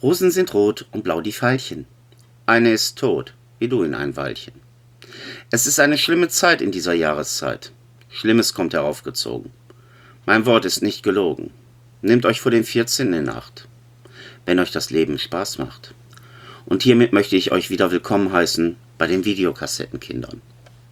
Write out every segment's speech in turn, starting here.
Rosen sind rot und blau die Veilchen. Eine ist tot, wie du in ein Weilchen. Es ist eine schlimme Zeit in dieser Jahreszeit. Schlimmes kommt heraufgezogen. Mein Wort ist nicht gelogen. Nehmt euch vor den 14. in Acht, wenn euch das Leben Spaß macht. Und hiermit möchte ich euch wieder willkommen heißen bei den Videokassettenkindern.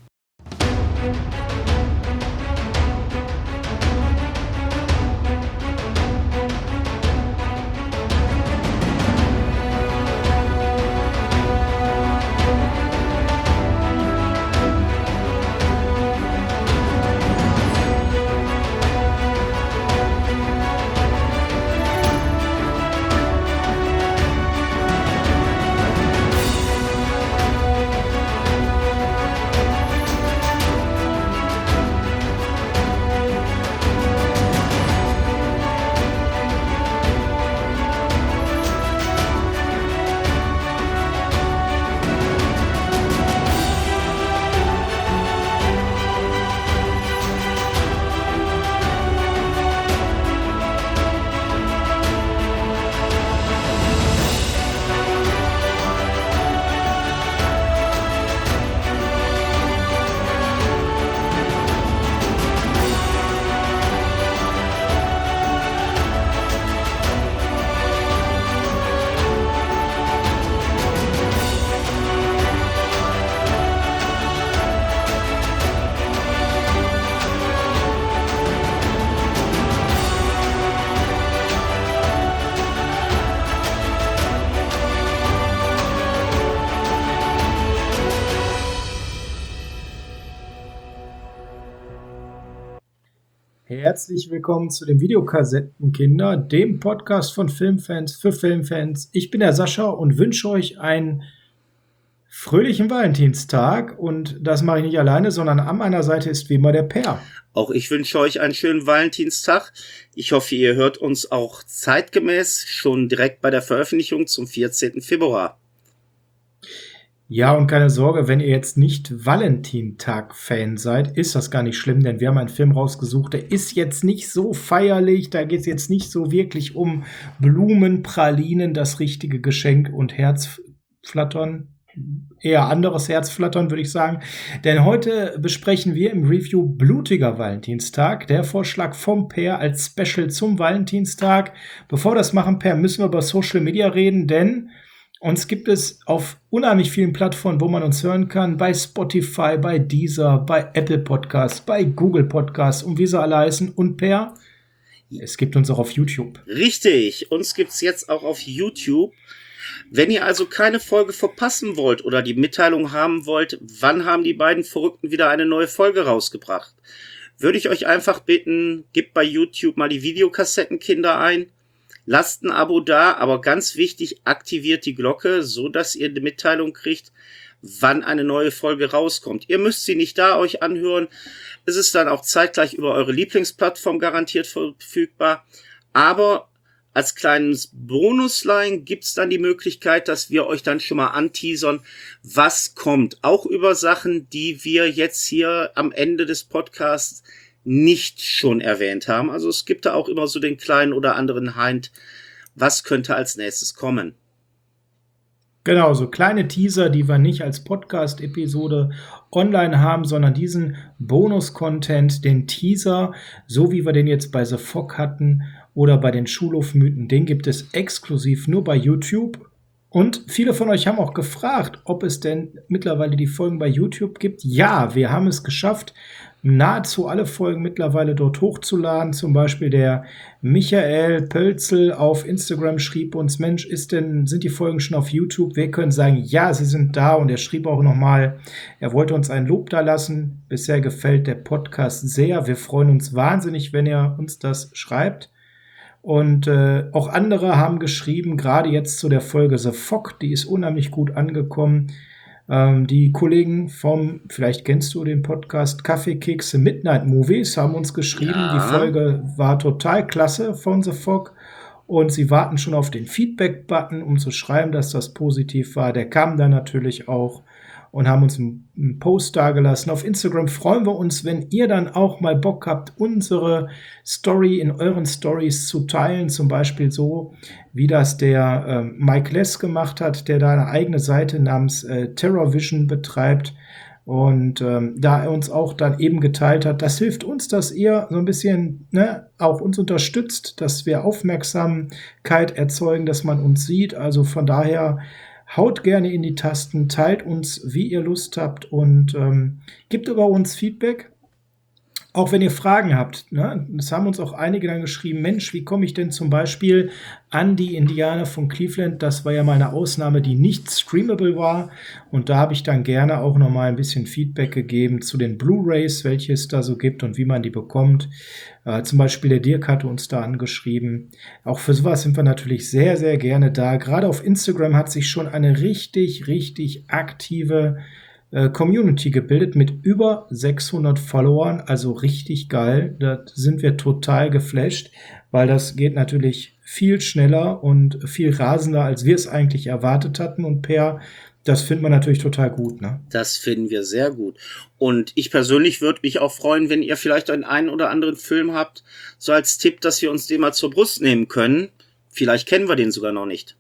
Herzlich willkommen zu den Videokassettenkinder, dem Podcast von Filmfans für Filmfans. Ich bin der Sascha und wünsche euch einen fröhlichen Valentinstag. Und das mache ich nicht alleine, sondern an meiner Seite ist wie immer der Per. Auch ich wünsche euch einen schönen Valentinstag. Ich hoffe, ihr hört uns auch zeitgemäß schon direkt bei der Veröffentlichung zum 14. Februar. Ja, und keine Sorge, wenn ihr jetzt nicht Valentintag-Fan seid, ist das gar nicht schlimm, denn wir haben einen Film rausgesucht, der ist jetzt nicht so feierlich, da geht es jetzt nicht so wirklich um Blumen, Pralinen, das richtige Geschenk und Herzflattern. Eher anderes Herzflattern, würde ich sagen. Denn heute besprechen wir im Review Blutiger Valentinstag, der Vorschlag vom Per als Special zum Valentinstag. Bevor wir das machen, Per, müssen wir über Social Media reden, denn uns gibt es auf unheimlich vielen Plattformen, wo man uns hören kann. Bei Spotify, bei Deezer, bei Apple Podcasts, bei Google Podcasts und wie sie alle heißen. Und Per, es gibt uns auch auf YouTube. Richtig, uns gibt's jetzt auch auf YouTube. Wenn ihr also keine Folge verpassen wollt oder die Mitteilung haben wollt, wann haben die beiden Verrückten wieder eine neue Folge rausgebracht, würde ich euch einfach bitten, gebt bei YouTube mal die Videokassettenkinder ein. Lasst ein Abo da, aber ganz wichtig, aktiviert die Glocke, so dass ihr die Mitteilung kriegt, wann eine neue Folge rauskommt. Ihr müsst sie nicht da euch anhören. Es ist dann auch zeitgleich über eure Lieblingsplattform garantiert verfügbar. Aber als kleines Bonusline gibt's dann die Möglichkeit, dass wir euch dann schon mal anteasern, was kommt. Auch über Sachen, die wir jetzt hier am Ende des Podcasts nicht schon erwähnt haben. Also es gibt da auch immer so den kleinen oder anderen Hint, was könnte als nächstes kommen. Genau, so kleine Teaser, die wir nicht als Podcast-Episode online haben, sondern diesen Bonus-Content, den Teaser, so wie wir den jetzt bei The Fog hatten oder bei den Schulhofmythen, den gibt es exklusiv nur bei YouTube. Und viele von euch haben auch gefragt, ob es denn mittlerweile die Folgen bei YouTube gibt. Ja, wir haben es geschafft, nahezu alle Folgen mittlerweile dort hochzuladen. Zum Beispiel der Michael Pölzel auf Instagram schrieb uns, Mensch, sind die Folgen schon auf YouTube? Wir können sagen, ja, sie sind da. Und er schrieb auch nochmal, er wollte uns ein Lob da lassen. Bisher gefällt der Podcast sehr. Wir freuen uns wahnsinnig, wenn ihr uns das schreibt. Und auch andere haben geschrieben, gerade jetzt zu der Folge The Fog, die ist unheimlich gut angekommen. Die Kollegen vielleicht kennst du den Podcast Kaffeekekse Midnight Movies, haben uns geschrieben, ja. Die Folge war total klasse von The Fog. Und sie warten schon auf den Feedback-Button, um zu schreiben, dass das positiv war. Der kam dann natürlich auch. und haben uns einen Post dagelassen. Auf Instagram freuen wir uns, wenn ihr dann auch mal Bock habt, unsere Story in euren Stories zu teilen. Zum Beispiel so, wie das der Mike Less gemacht hat, der da eine eigene Seite namens Terror Vision betreibt. Und da er uns auch dann eben geteilt hat, das hilft uns, dass ihr so ein bisschen auch uns unterstützt, dass wir Aufmerksamkeit erzeugen, dass man uns sieht. Also von daher haut gerne in die Tasten, teilt uns, wie ihr Lust habt und gebt über uns Feedback. Auch wenn ihr Fragen habt, ne? Das haben uns auch einige dann geschrieben, Mensch, wie komme ich denn zum Beispiel an die Indianer von Cleveland? Das war ja mal eine Ausnahme, die nicht streamable war. Und da habe ich dann gerne auch noch mal ein bisschen Feedback gegeben zu den Blu-rays, welche es da so gibt und wie man die bekommt. Zum Beispiel der Dirk hatte uns da angeschrieben. Auch für sowas sind wir natürlich sehr, sehr gerne da. Gerade auf Instagram hat sich schon eine richtig, richtig aktive Community gebildet mit über 600 Followern, also richtig geil. Da sind wir total geflasht, weil das geht natürlich viel schneller und viel rasender, als wir es eigentlich erwartet hatten. Und das finden wir natürlich total gut, ne? Das finden wir sehr gut. Und ich persönlich würde mich auch freuen, wenn ihr vielleicht einen oder anderen Film habt, so als Tipp, dass wir uns den mal zur Brust nehmen können. Vielleicht kennen wir den sogar noch nicht.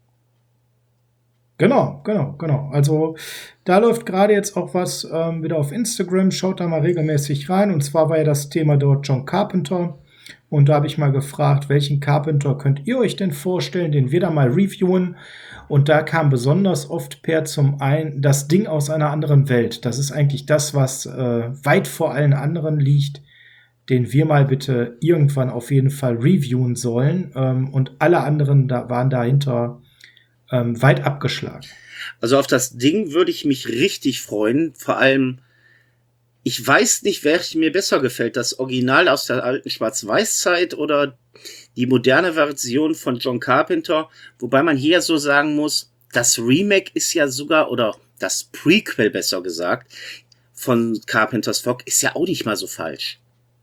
Genau. Also da läuft gerade jetzt auch was wieder auf Instagram. Schaut da mal regelmäßig rein. Und zwar war ja das Thema dort John Carpenter. Und da habe ich mal gefragt, welchen Carpenter könnt ihr euch denn vorstellen, den wir da mal reviewen? Und da kam besonders oft zum einen das Ding aus einer anderen Welt. Das ist eigentlich das, was weit vor allen anderen liegt, den wir mal bitte irgendwann auf jeden Fall reviewen sollen. Und alle anderen waren dahinter weit abgeschlagen. Also auf das Ding würde ich mich richtig freuen. Vor allem, ich weiß nicht, welches mir besser gefällt. Das Original aus der alten Schwarz-Weiß-Zeit oder die moderne Version von John Carpenter. Wobei man hier so sagen muss, das Remake ist ja sogar, oder das Prequel besser gesagt, von Carpenters Fog ist ja auch nicht mal so falsch.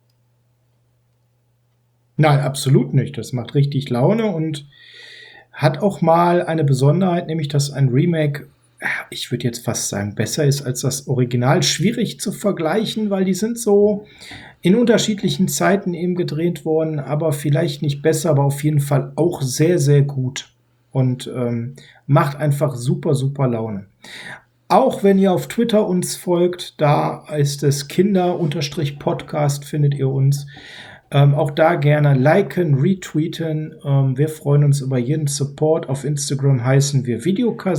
Nein, absolut nicht. Das macht richtig Laune und hat auch mal eine Besonderheit, nämlich dass ein Remake, ich würde jetzt fast sagen, besser ist als das Original. Schwierig zu vergleichen, weil die sind so in unterschiedlichen Zeiten eben gedreht worden, aber vielleicht nicht besser, aber auf jeden Fall auch sehr, sehr gut und macht einfach super, super Laune. Auch wenn ihr auf Twitter uns folgt, da ist es Kinder-Podcast, findet ihr uns. Auch da gerne liken, retweeten. Wir freuen uns über jeden Support. Auf Instagram heißen wir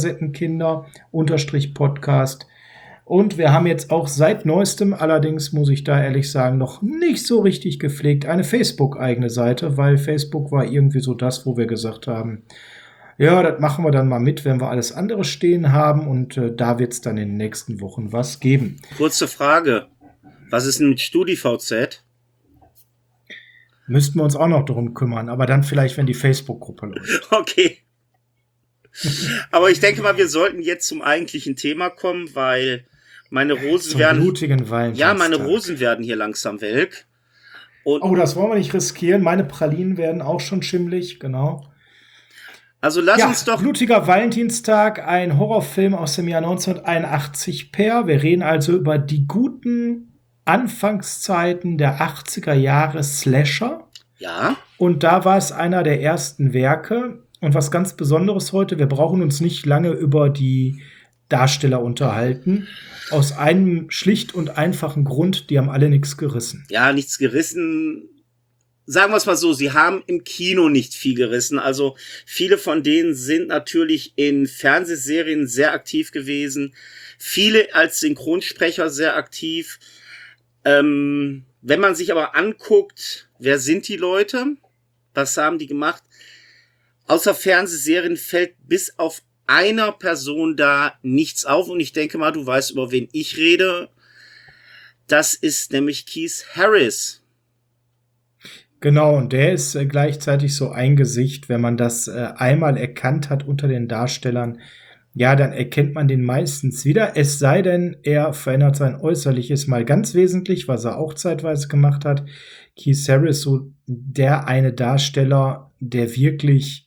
Videokassettenkinder-Podcast. Und wir haben jetzt auch seit neuestem, allerdings muss ich da ehrlich sagen, noch nicht so richtig gepflegt, eine Facebook-eigene Seite, weil Facebook war irgendwie so das, wo wir gesagt haben, ja, das machen wir dann mal mit, wenn wir alles andere stehen haben. Und da wird es dann in den nächsten Wochen was geben. Kurze Frage. Was ist denn mit StudiVZ? Müssten wir uns auch noch darum kümmern, aber dann vielleicht, wenn die Facebook-Gruppe läuft. Okay. Aber ich denke mal, wir sollten jetzt zum eigentlichen Thema kommen, weil meine Rosen blutigen Valentinstag. Ja, meine Rosen werden hier langsam welk. Und das wollen wir nicht riskieren. Meine Pralinen werden auch schon schimmlig, genau. Also lass uns doch... Blutiger Valentinstag, ein Horrorfilm aus dem Jahr 1981 Wir reden also über die guten Anfangszeiten der 80er Jahre Slasher. Ja. Und da war es einer der ersten Werke. Und was ganz Besonderes heute, wir brauchen uns nicht lange über die Darsteller unterhalten. Aus einem schlicht und einfachen Grund, die haben alle nichts gerissen. Ja, nichts gerissen. Sagen wir es mal so, sie haben im Kino nicht viel gerissen. Also viele von denen sind natürlich in Fernsehserien sehr aktiv gewesen. Viele als Synchronsprecher sehr aktiv. Wenn man sich aber anguckt, wer sind die Leute? Was haben die gemacht? Außer Fernsehserien fällt bis auf einer Person da nichts auf. Und ich denke mal, du weißt, über wen ich rede. Das ist nämlich Keith Harris. Genau, und der ist gleichzeitig so ein Gesicht, wenn man das einmal erkannt hat unter den Darstellern, ja, dann erkennt man den meistens wieder, es sei denn, er verändert sein Äußerliches mal ganz wesentlich, was er auch zeitweise gemacht hat. Keith Harris, so der eine Darsteller, der wirklich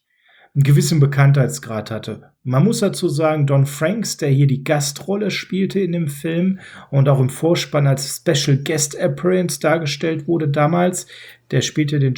einen gewissen Bekanntheitsgrad hatte. Man muss dazu sagen, Don Franks, der hier die Gastrolle spielte in dem Film und auch im Vorspann als Special Guest Appearance dargestellt wurde damals, der spielte den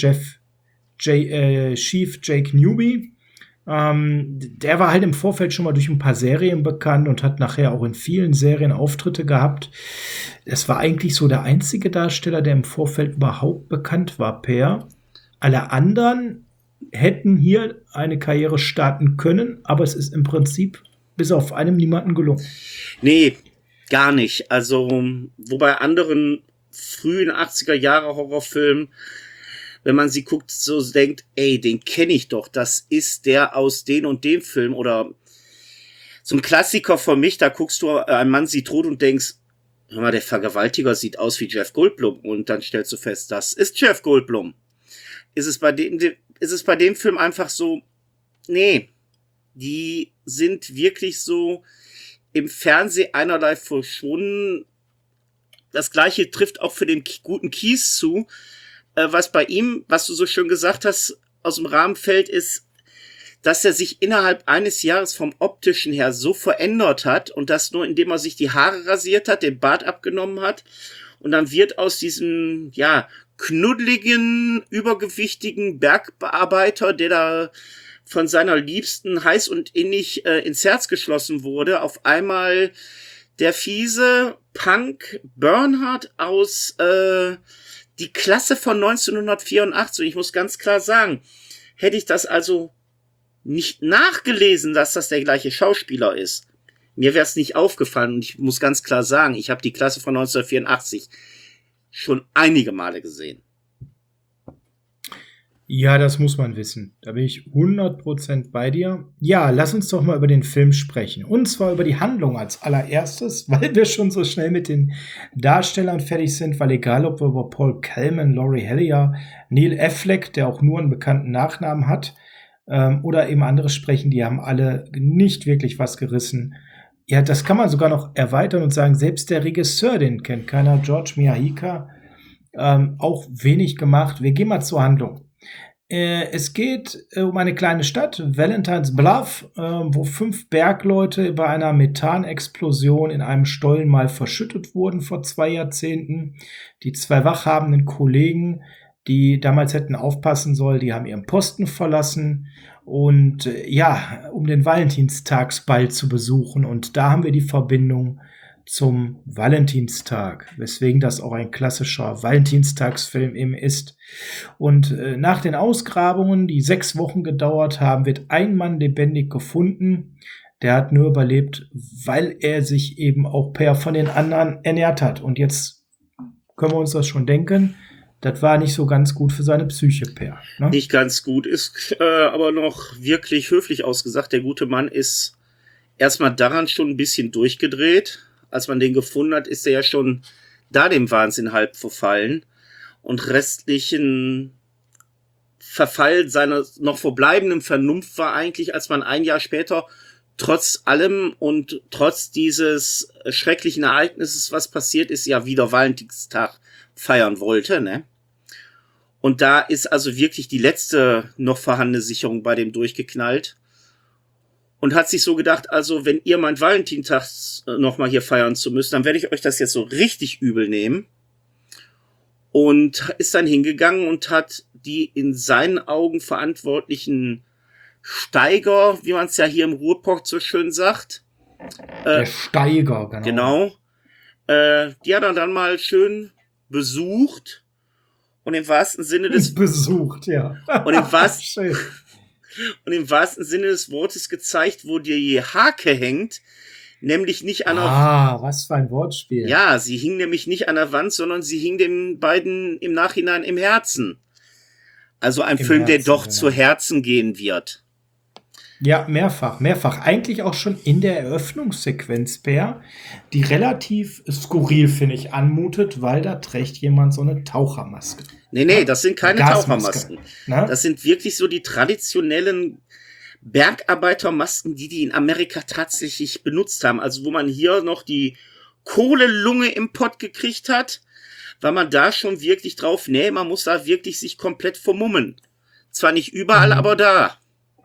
Chief Jake Newby. Der war halt im Vorfeld schon mal durch ein paar Serien bekannt und hat nachher auch in vielen Serien Auftritte gehabt. Es war eigentlich so der einzige Darsteller, der im Vorfeld überhaupt bekannt war, Per. Alle anderen hätten hier eine Karriere starten können, aber es ist im Prinzip bis auf einem niemanden gelungen. Nee, gar nicht. Also, wo bei anderen frühen 80er Jahre Horrorfilmen, wenn man sie guckt, so denkt, ey, den kenne ich doch, das ist der aus den und dem Film. Oder so ein Klassiker für mich, da guckst du, ein Mann sieht tot und denkst, hör mal, der Vergewaltiger sieht aus wie Jeff Goldblum. Und dann stellst du fest, das ist Jeff Goldblum. Ist es bei dem Film einfach so, nee, die sind wirklich so im Fernsehen einerlei verschwunden. Das Gleiche trifft auch für den guten Kies zu. Was bei ihm, was du so schön gesagt hast, aus dem Rahmen fällt, ist, dass er sich innerhalb eines Jahres vom Optischen her so verändert hat und das nur, indem er sich die Haare rasiert hat, den Bart abgenommen hat und dann wird aus diesem, ja, knuddeligen, übergewichtigen Bergbearbeiter, der da von seiner Liebsten heiß und innig ins Herz geschlossen wurde, auf einmal der fiese Punk Bernhard aus die Klasse von 1984. Ich muss ganz klar sagen, hätte ich das also nicht nachgelesen, dass das der gleiche Schauspieler ist, mir wäre es nicht aufgefallen. Und ich muss ganz klar sagen, ich habe die Klasse von 1984 schon einige Male gesehen. Ja, das muss man wissen. Da bin ich 100% bei dir. Ja, lass uns doch mal über den Film sprechen. Und zwar über die Handlung als allererstes, weil wir schon so schnell mit den Darstellern fertig sind, weil egal, ob wir über Paul Kalman, Laurie Hellier, Neil Affleck, der auch nur einen bekannten Nachnamen hat, oder eben andere sprechen, die haben alle nicht wirklich was gerissen. Ja, das kann man sogar noch erweitern und sagen, selbst der Regisseur, den kennt keiner, George Miyahika, auch wenig gemacht. Wir gehen mal zur Handlung. Es geht um eine kleine Stadt, Valentine's Bluff, wo 5 Bergleute bei einer Methanexplosion in einem Stollen mal verschüttet wurden vor 2 Jahrzehnten. Die 2 wachhabenden Kollegen, die damals hätten aufpassen sollen, die haben ihren Posten verlassen und ja, um den Valentinstagsball zu besuchen. Und da haben wir die Verbindung zum Valentinstag, weswegen das auch ein klassischer Valentinstagsfilm eben ist. Und nach den Ausgrabungen, die 6 Wochen gedauert haben, wird ein Mann lebendig gefunden. Der hat nur überlebt, weil er sich eben auch von den anderen ernährt hat. Und jetzt können wir uns das schon denken, das war nicht so ganz gut für seine Psyche, Per. Ne? Nicht ganz gut, ist aber noch wirklich höflich ausgesagt. Der gute Mann ist erstmal daran schon ein bisschen durchgedreht. Als man den gefunden hat, ist er ja schon da dem Wahnsinn halb verfallen. Und restlichen Verfall seiner noch verbleibenden Vernunft war eigentlich, als man ein Jahr später trotz allem und trotz dieses schrecklichen Ereignisses, was passiert ist, ja wieder Valentinstag feiern wollte, ne? Und da ist also wirklich die letzte noch vorhandene Sicherung bei dem durchgeknallt. Und hat sich so gedacht, also wenn ihr meint, Valentinstag noch mal hier feiern zu müssen, dann werde ich euch das jetzt so richtig übel nehmen. Und ist dann hingegangen und hat die in seinen Augen verantwortlichen Steiger, wie man es ja hier im Ruhrpott so schön sagt. Der Steiger, genau. Die hat er dann mal schön besucht. Und im wahrsten Sinne des... Besucht, ja. Und im wahrsten... Und im wahrsten Sinne des Wortes gezeigt, wo die Hake hängt, nämlich nicht an der... was für ein Wortspiel. Ja, sie hing nämlich nicht an der Wand, sondern sie hing den beiden im Nachhinein im Herzen. Also ein Film, der doch zu Herzen gehen wird. Ja, mehrfach. Eigentlich auch schon in der Eröffnungssequenz, Per, die relativ skurril, finde ich, anmutet, weil da trägt jemand so eine Tauchermaske. Nee, das sind keine Tauchermasken. Na? Das sind wirklich so die traditionellen Bergarbeitermasken, die in Amerika tatsächlich benutzt haben. Also wo man hier noch die Kohlelunge im Pott gekriegt hat, war man da schon wirklich drauf, man muss da wirklich sich komplett vermummen. Zwar nicht überall, aber da.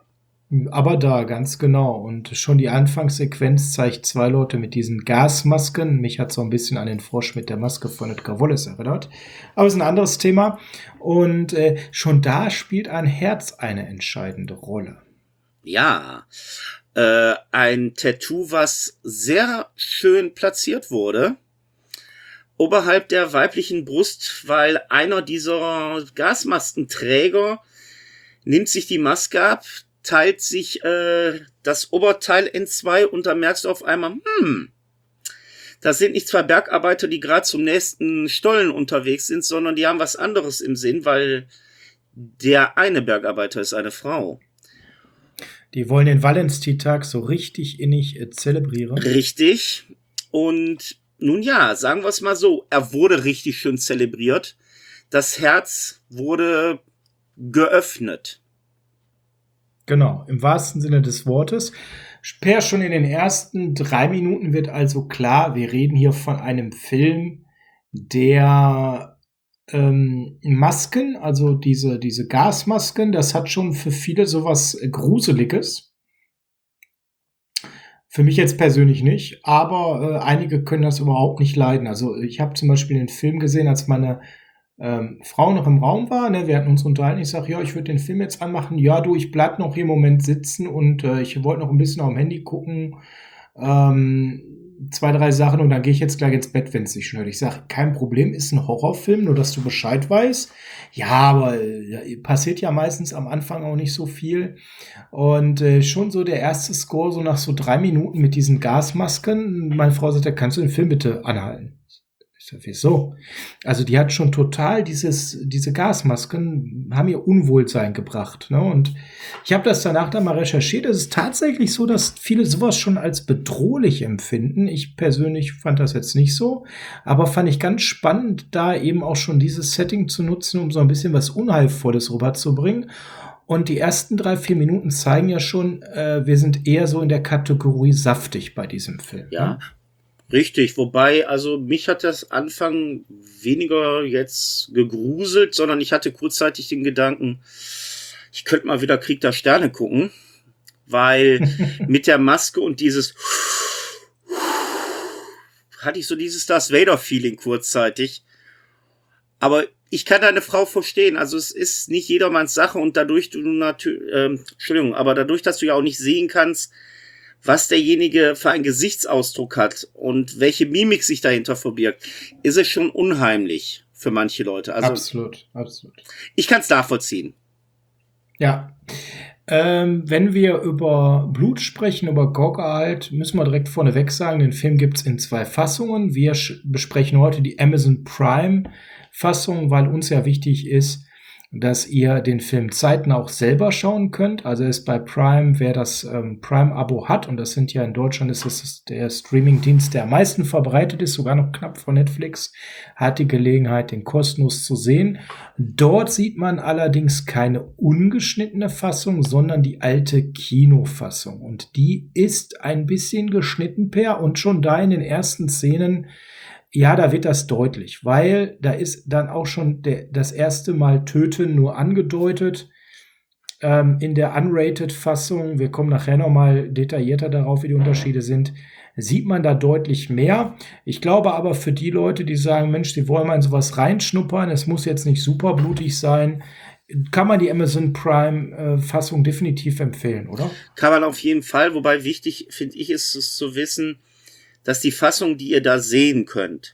Aber da, ganz genau. Und schon die Anfangssequenz zeigt zwei Leute mit diesen Gasmasken. Mich hat so ein bisschen an den Frosch mit der Maske von Edgar Wallace erinnert. Aber es ist ein anderes Thema. Und schon da spielt ein Herz eine entscheidende Rolle. Ja, ein Tattoo, was sehr schön platziert wurde. Oberhalb der weiblichen Brust, weil einer dieser Gasmaskenträger nimmt sich die Maske ab, teilt sich das Oberteil in zwei und da merkst du auf einmal, das sind nicht zwei Bergarbeiter, die gerade zum nächsten Stollen unterwegs sind, sondern die haben was anderes im Sinn, weil der eine Bergarbeiter ist eine Frau. Die wollen den Valentinstag so richtig innig zelebrieren. Richtig. Und nun ja, sagen wir es mal so, er wurde richtig schön zelebriert. Das Herz wurde geöffnet. Genau, im wahrsten Sinne des Wortes. Schon in den ersten 3 Minuten wird also klar, wir reden hier von einem Film, der Masken, also diese Gasmasken, das hat schon für viele sowas Gruseliges. Für mich jetzt persönlich nicht, aber einige können das überhaupt nicht leiden. Also ich habe zum Beispiel den Film gesehen, als meine Frau noch im Raum war, ne, wir hatten uns unterhalten, ich sage, ja, ich würde den Film jetzt anmachen, ja du, ich bleib noch hier im Moment sitzen und ich wollte noch ein bisschen auf dem Handy gucken, 2, 3 Sachen und dann gehe ich jetzt gleich ins Bett, wenn es nicht schnell. Ich sage, kein Problem, ist ein Horrorfilm, nur dass du Bescheid weißt. Ja, aber passiert ja meistens am Anfang auch nicht so viel. Und schon so der erste Score, so nach so 3 Minuten mit diesen Gasmasken. Meine Frau sagte, kannst du den Film bitte anhalten? Ich sage, wieso? Also die hat schon total diese Gasmasken, haben ihr Unwohlsein gebracht. Ne? Und ich habe das danach dann mal recherchiert. Es ist tatsächlich so, dass viele sowas schon als bedrohlich empfinden. Ich persönlich fand das jetzt nicht so, aber fand ich ganz spannend, da eben auch schon dieses Setting zu nutzen, um so ein bisschen was Unheilvolles rüberzubringen. Und die ersten 3, 4 Minuten zeigen ja schon, wir sind eher so in der Kategorie saftig bei diesem Film. Ja, ne? richtig. Wobei, also mich hat das Anfang weniger jetzt gegruselt, sondern ich hatte kurzzeitig den Gedanken, ich könnte mal wieder Krieg der Sterne gucken, weil mit der Maske und dieses hatte ich so dieses Darth Vader-Feeling kurzzeitig. Aber ich kann deine Frau verstehen. Also es ist nicht jedermanns Sache und dadurch dadurch, dass du ja auch nicht sehen kannst, was derjenige für einen Gesichtsausdruck hat und welche Mimik sich dahinter verbirgt, ist es schon unheimlich für manche Leute. Also Absolut. ich kann es nachvollziehen. Ja. Wenn wir über Blut sprechen, über Goggehalt, müssen wir direkt vorneweg sagen, den Film gibt's in 2 Fassungen. Wir besprechen heute die Amazon Prime Fassung, weil uns ja wichtig ist, dass ihr den Film zeitnah auch selber schauen könnt. Also er ist bei Prime, wer das Prime-Abo hat, und das sind ja in Deutschland, ist das der Streaming-Dienst, der am meisten verbreitet ist, sogar noch knapp vor Netflix, hat die Gelegenheit, den kostenlos zu sehen. Dort sieht man allerdings keine ungeschnittene Fassung, sondern die alte Kinofassung. Und die ist ein bisschen geschnitten, Per, und schon da in den ersten Szenen, ja, da wird das deutlich, weil da ist dann auch schon das erste Mal Töten nur angedeutet. In der Unrated-Fassung, wir kommen nachher noch mal detaillierter darauf, wie die Unterschiede sind, sieht man da deutlich mehr. Ich glaube aber für die Leute, die sagen, Mensch, die wollen mal in sowas reinschnuppern, es muss jetzt nicht super blutig sein, kann man die Amazon Prime-Fassung definitiv empfehlen, oder? Kann man auf jeden Fall, wobei wichtig, finde ich, ist es zu wissen, dass die Fassung, die ihr da sehen könnt,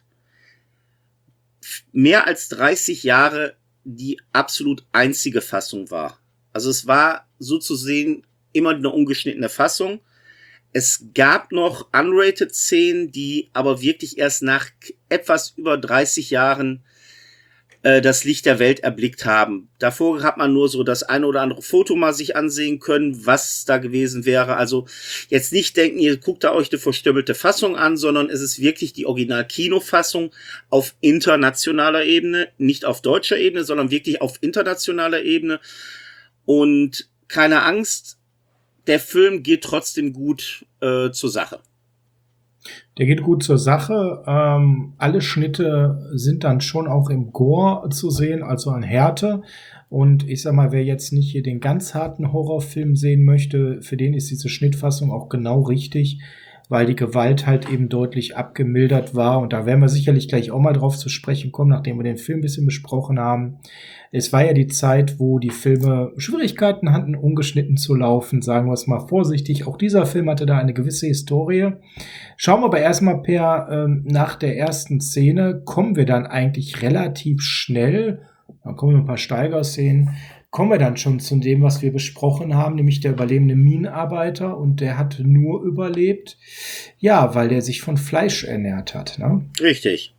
mehr als 30 Jahre die absolut einzige Fassung war. Also es war so zu sehen immer eine ungeschnittene Fassung. Es gab noch unrated Szenen, die aber wirklich erst nach etwas über 30 Jahren das Licht der Welt erblickt haben. Davor hat man nur so das eine oder andere Foto mal sich ansehen können, was da gewesen wäre. Also jetzt nicht denken, ihr guckt da euch eine verstöbelte Fassung an, sondern es ist wirklich die Original-Kinofassung auf internationaler Ebene, nicht auf deutscher Ebene, sondern wirklich auf internationaler Ebene. Und keine Angst, der Film geht trotzdem gut zur Sache. Der geht gut zur Sache. Alle Schnitte sind dann schon auch im Gore zu sehen, also an Härte. Und ich sag mal, wer jetzt nicht hier den ganz harten Horrorfilm sehen möchte, für den ist diese Schnittfassung auch genau richtig, weil die Gewalt halt eben deutlich abgemildert war. Und da werden wir sicherlich gleich auch mal drauf zu sprechen kommen, nachdem wir den Film ein bisschen besprochen haben. Es war ja die Zeit, wo die Filme Schwierigkeiten hatten, ungeschnitten zu laufen, sagen wir es mal vorsichtig. Auch dieser Film hatte da eine gewisse Historie. Schauen wir aber erstmal, Per, nach der ersten Szene kommen wir dann eigentlich relativ schnell, dann kommen ein paar Steigerszenen, kommen wir dann schon zu dem, was wir besprochen haben, nämlich der überlebende Minenarbeiter, und der hat nur überlebt, ja, weil der sich von Fleisch ernährt hat, ne? Richtig.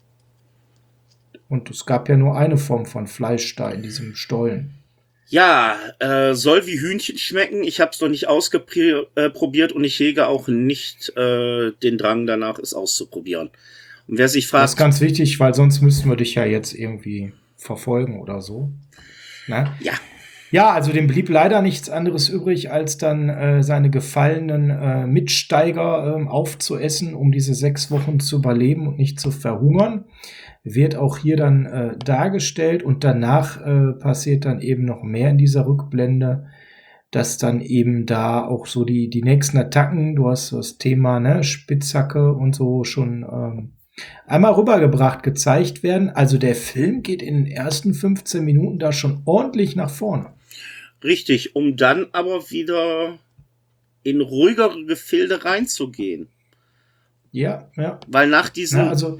Und es gab ja nur eine Form von Fleisch da in diesem Stollen. Ja, soll wie Hühnchen schmecken. Ich habe es noch nicht ausprobiert und ich hege auch nicht den Drang danach, es auszuprobieren. Und wer sich fragt, das ist ganz wichtig, weil sonst müssten wir dich ja jetzt irgendwie verfolgen oder so. Ne? Ja. Ja, also dem blieb leider nichts anderes übrig, als dann seine gefallenen Mitsteiger aufzuessen, um diese 6 Wochen zu überleben und nicht zu verhungern. Wird auch hier dann dargestellt, und danach passiert dann eben noch mehr in dieser Rückblende, dass dann eben da auch so die nächsten Attacken, du hast das Thema, ne, Spitzhacke und so schon einmal rübergebracht, gezeigt werden. Also der Film geht in den ersten 15 Minuten da schon ordentlich nach vorne. Richtig, um dann aber wieder in ruhigere Gefilde reinzugehen. Ja, ja. Weil nach diesem... Ja, also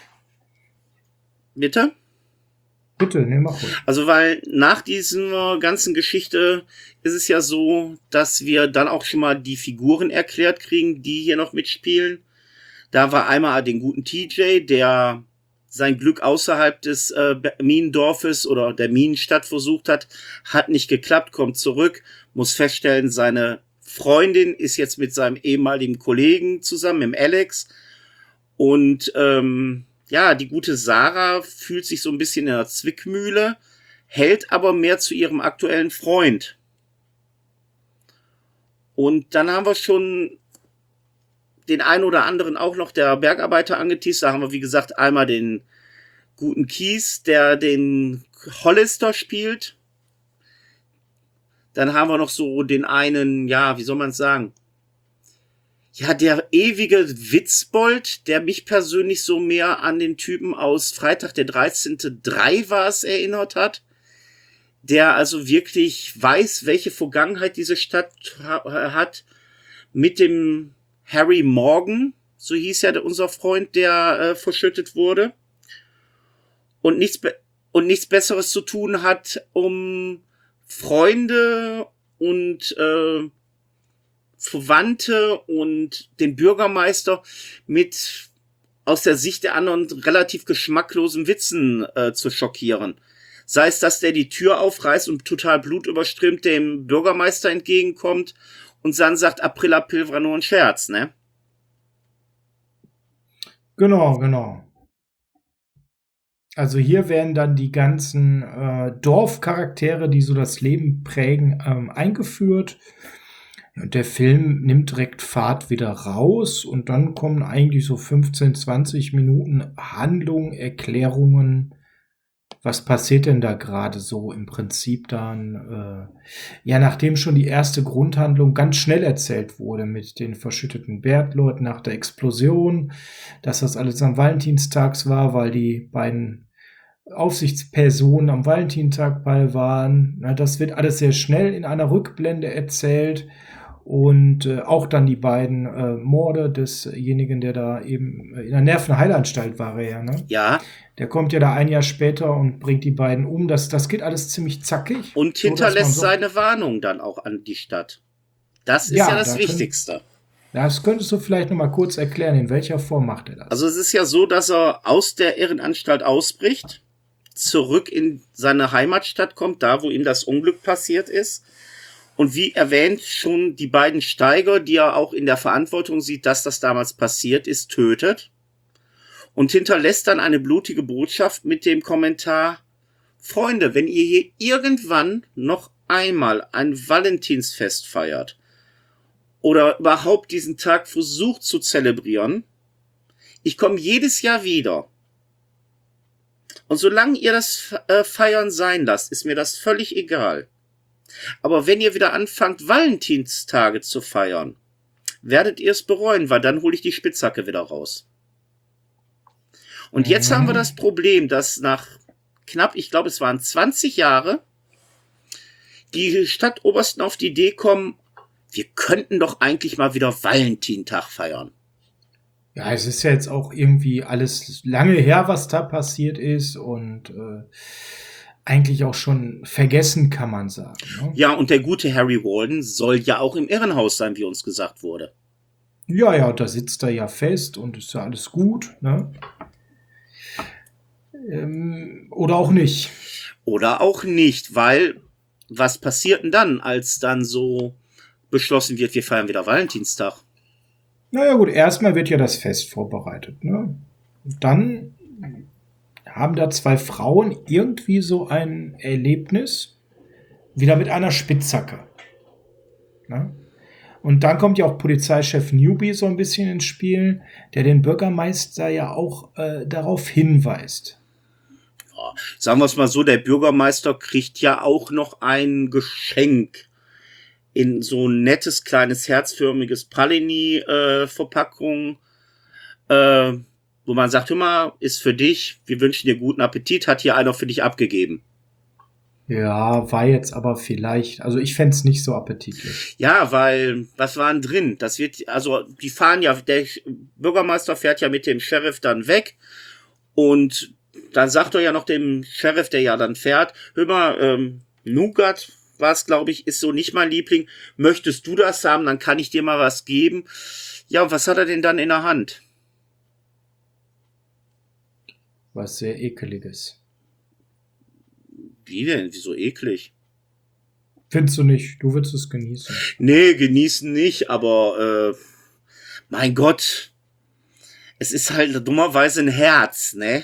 bitte? Bitte, ne, mach ruhig. Also weil nach dieser ganzen Geschichte ist es ja so, dass wir dann auch schon mal die Figuren erklärt kriegen, die hier noch mitspielen. Da war einmal den guten TJ, der sein Glück außerhalb des Minendorfes oder der Minenstadt versucht hat nicht geklappt, kommt zurück, muss feststellen, seine Freundin ist jetzt mit seinem ehemaligen Kollegen zusammen, im Alex. Und ja, die gute Sarah fühlt sich so ein bisschen in der Zwickmühle, hält aber mehr zu ihrem aktuellen Freund. Und dann haben wir schon den einen oder anderen auch noch der Bergarbeiter angeteased. Da haben wir, wie gesagt, einmal den guten Keith, der den Hollister spielt. Dann haben wir noch so den einen, ja, wie soll man es sagen? Ja, der ewige Witzbold, der mich persönlich so mehr an den Typen aus Freitag der 13.3 war es erinnert hat. Der also wirklich weiß, welche Vergangenheit diese Stadt hat. Mit dem Harry Morgan, so hieß ja unser Freund, der verschüttet wurde. Und nichts Besseres zu tun hat, um Freunde und Verwandte und den Bürgermeister mit aus der Sicht der anderen relativ geschmacklosen Witzen zu schockieren. Sei es, dass der die Tür aufreißt und total blutüberströmt dem Bürgermeister entgegenkommt und dann sagt, April, April war nur ein Scherz, ne? Genau. Also hier werden dann die ganzen Dorfcharaktere, die so das Leben prägen, eingeführt. Und der Film nimmt direkt Fahrt wieder raus, und dann kommen eigentlich so 15, 20 Minuten Handlung, Erklärungen. Was passiert denn da gerade so im Prinzip dann? Ja, nachdem schon die erste Grundhandlung ganz schnell erzählt wurde mit den verschütteten Bertleuten nach der Explosion, dass das alles am Valentinstag war, weil die beiden Aufsichtspersonen am Valentinstag bei waren. Na, das wird alles sehr schnell in einer Rückblende erzählt. Und auch dann die beiden Morde desjenigen, der da eben in der Nervenheilanstalt war, ja, ne? Ja. Der kommt ja da ein Jahr später und bringt die beiden um. Das geht alles ziemlich zackig. Und hinterlässt seine Warnung dann auch an die Stadt. Das ist ja das Wichtigste. Das könntest du vielleicht noch mal kurz erklären, in welcher Form macht er das? Also es ist ja so, dass er aus der Irrenanstalt ausbricht, zurück in seine Heimatstadt kommt, da wo ihm das Unglück passiert ist. Und wie erwähnt, schon die beiden Steiger, die er auch in der Verantwortung sieht, dass das damals passiert ist, tötet. Und hinterlässt dann eine blutige Botschaft mit dem Kommentar: Freunde, wenn ihr hier irgendwann noch einmal ein Valentinsfest feiert oder überhaupt diesen Tag versucht zu zelebrieren. Ich komme jedes Jahr wieder. Und solange ihr das Feiern sein lasst, ist mir das völlig egal. Aber wenn ihr wieder anfangt, Valentinstage zu feiern, werdet ihr es bereuen, weil dann hole ich die Spitzhacke wieder raus. Und jetzt haben wir das Problem, dass nach knapp, ich glaube, es waren 20 Jahre, die Stadtobersten auf die Idee kommen, wir könnten doch eigentlich mal wieder Valentintag feiern. Ja, es ist ja jetzt auch irgendwie alles lange her, was da passiert ist und eigentlich auch schon vergessen, kann man sagen. Ne? Ja, und der gute Harry Walden soll ja auch im Irrenhaus sein, wie uns gesagt wurde. Ja, da sitzt er ja fest und ist ja alles gut, ne? Oder auch nicht. Oder auch nicht, weil was passiert denn dann, als dann so beschlossen wird, wir feiern wieder Valentinstag? Naja gut, erstmal wird ja das Fest vorbereitet, ne? Und dann haben da zwei Frauen irgendwie so ein Erlebnis, wieder mit einer Spitzhacke. Ne? Und dann kommt ja auch Polizeichef Newby so ein bisschen ins Spiel, der den Bürgermeister ja auch darauf hinweist. Ja, sagen wir es mal so, der Bürgermeister kriegt ja auch noch ein Geschenk in so ein nettes, kleines, herzförmiges Pralini-Verpackung, wo man sagt, hör mal, ist für dich, wir wünschen dir guten Appetit, hat hier einer für dich abgegeben. Ja, war jetzt aber vielleicht, also ich fänd's nicht so appetitlich. Ja, weil, was war denn drin? Das wird, also, die fahren ja, der Bürgermeister fährt ja mit dem Sheriff dann weg und dann sagt er ja noch dem Sheriff, der ja dann fährt, hör mal, Nougat war es, glaube ich, ist so nicht mein Liebling. Möchtest du das haben, dann kann ich dir mal was geben. Ja, und was hat er denn dann in der Hand? Was sehr Ekeliges. Wie denn? Wieso eklig? Findest du nicht? Du würdest es genießen. Nee, genießen nicht, aber mein Gott, es ist halt dummerweise ein Herz, ne?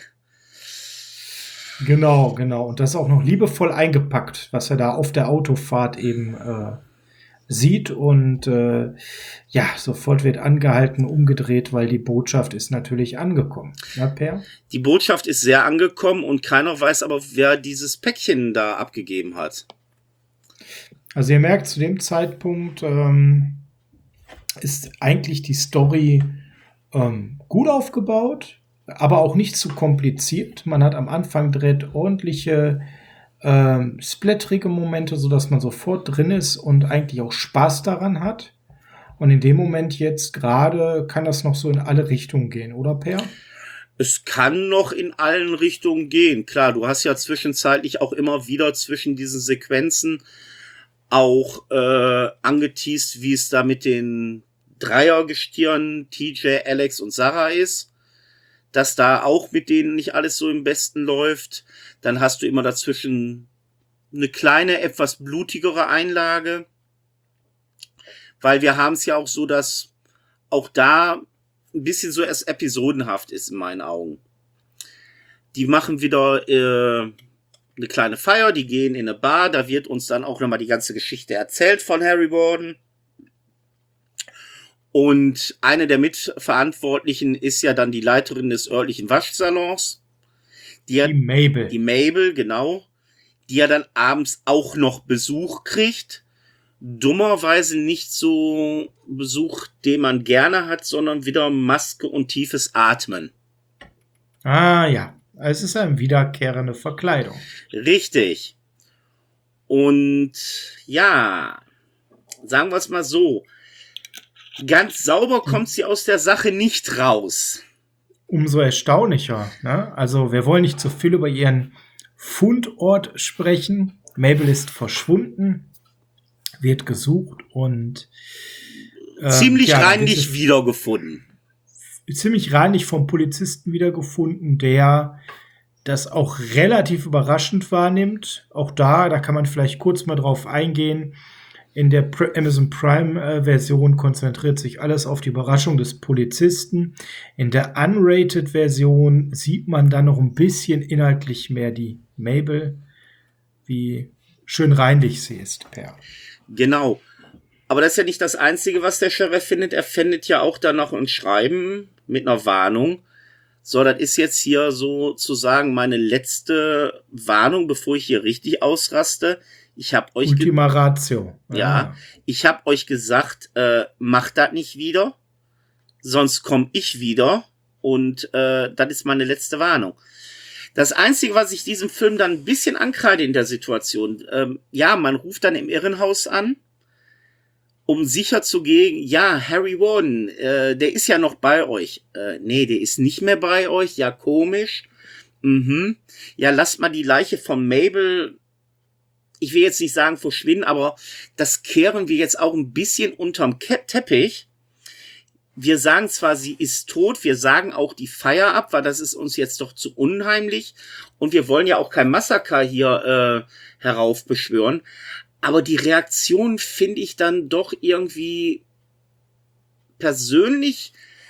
Genau. Und das auch noch liebevoll eingepackt, was er da auf der Autofahrt eben sieht. Und ja, sofort wird angehalten, umgedreht, weil die Botschaft ist natürlich angekommen. Ja, Per? Die Botschaft ist sehr angekommen und keiner weiß aber, wer dieses Päckchen da abgegeben hat. Also ihr merkt, zu dem Zeitpunkt ist eigentlich die Story gut aufgebaut, aber auch nicht zu kompliziert. Man hat am Anfang direkt ordentliche splatterige Momente, sodass man sofort drin ist und eigentlich auch Spaß daran hat. Und in dem Moment jetzt gerade kann das noch so in alle Richtungen gehen, oder Per? Es kann noch in allen Richtungen gehen. Klar, du hast ja zwischenzeitlich auch immer wieder zwischen diesen Sequenzen auch angeteast, wie es da mit den Dreiergestirnen TJ, Alex und Sarah ist. Dass da auch mit denen nicht alles so im Besten läuft. Dann hast du immer dazwischen eine kleine, etwas blutigere Einlage. Weil wir haben es ja auch so, dass auch da ein bisschen so erst episodenhaft ist in meinen Augen. Die machen wieder eine kleine Feier, die gehen in eine Bar, da wird uns dann auch nochmal die ganze Geschichte erzählt von Harry Warden. Und eine der Mitverantwortlichen ist ja dann die Leiterin des örtlichen Waschsalons. Die Mabel. Die Mabel, genau. Die ja dann abends auch noch Besuch kriegt. Dummerweise nicht so Besuch, den man gerne hat, sondern wieder Maske und tiefes Atmen. Ah ja, es ist eine wiederkehrende Verkleidung. Richtig. Und ja, sagen wir es mal so. Ganz sauber kommt sie aus der Sache nicht raus. Umso erstaunlicher. Ne? Also wir wollen nicht zu viel über ihren Fundort sprechen. Mabel ist verschwunden, wird gesucht und ziemlich reinlich wiedergefunden. Ziemlich reinlich vom Polizisten wiedergefunden, der das auch relativ überraschend wahrnimmt. Auch da kann man vielleicht kurz mal drauf eingehen. In der Amazon Prime-Version konzentriert sich alles auf die Überraschung des Polizisten. In der Unrated-Version sieht man dann noch ein bisschen inhaltlich mehr die Mabel, wie schön reinlich sie ist, Per. Genau. Aber das ist ja nicht das Einzige, was der Sheriff findet. Er findet ja auch dann noch ein Schreiben mit einer Warnung. So, das ist jetzt hier sozusagen meine letzte Warnung, bevor ich hier richtig ausraste. Ich habe euch Ultima Ratio. Ja, ich habe euch gesagt, macht das nicht wieder, sonst komme ich wieder und das ist meine letzte Warnung. Das Einzige, was ich diesem Film dann ein bisschen ankreide in der Situation, ja, man ruft dann im Irrenhaus an, um sicher zu gehen, ja, Harry Warden, der ist ja noch bei euch. Nee, der ist nicht mehr bei euch, ja, komisch. Ja, lasst mal die Leiche von Mabel, ich will jetzt nicht sagen verschwinden, aber das kehren wir jetzt auch ein bisschen unterm Teppich. Wir sagen zwar, sie ist tot, wir sagen auch die Feier ab, weil das ist uns jetzt doch zu unheimlich. Und wir wollen ja auch kein Massaker hier heraufbeschwören. Aber die Reaktion finde ich dann doch irgendwie persönlich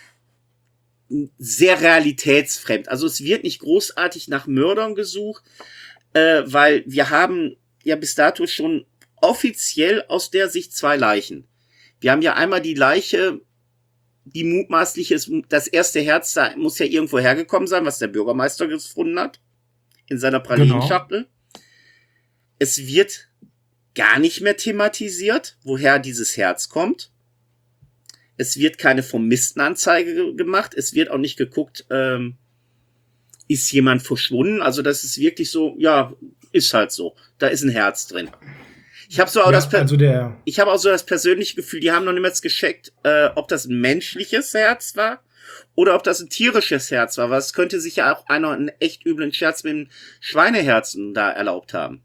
sehr realitätsfremd. Also es wird nicht großartig nach Mördern gesucht, weil wir haben ja bis dato schon offiziell aus der Sicht 2 Leichen. Wir haben ja einmal die Leiche, die mutmaßlich ist, das erste Herz da muss ja irgendwo hergekommen sein, was der Bürgermeister gefunden hat, in seiner Pralinenschachtel. Genau. Es wird gar nicht mehr thematisiert, woher dieses Herz kommt. Es wird keine Vermisstenanzeige gemacht. Es wird auch nicht geguckt, ist jemand verschwunden. Also das ist wirklich so, ja, ist halt so. Da ist ein Herz drin. Ich habe so auch ich habe auch so das persönliche Gefühl, die haben noch niemals gecheckt, ob das ein menschliches Herz war oder ob das ein tierisches Herz war. Weil es könnte sich ja auch einer einen echt üblen Scherz mit dem Schweineherzen da erlaubt haben.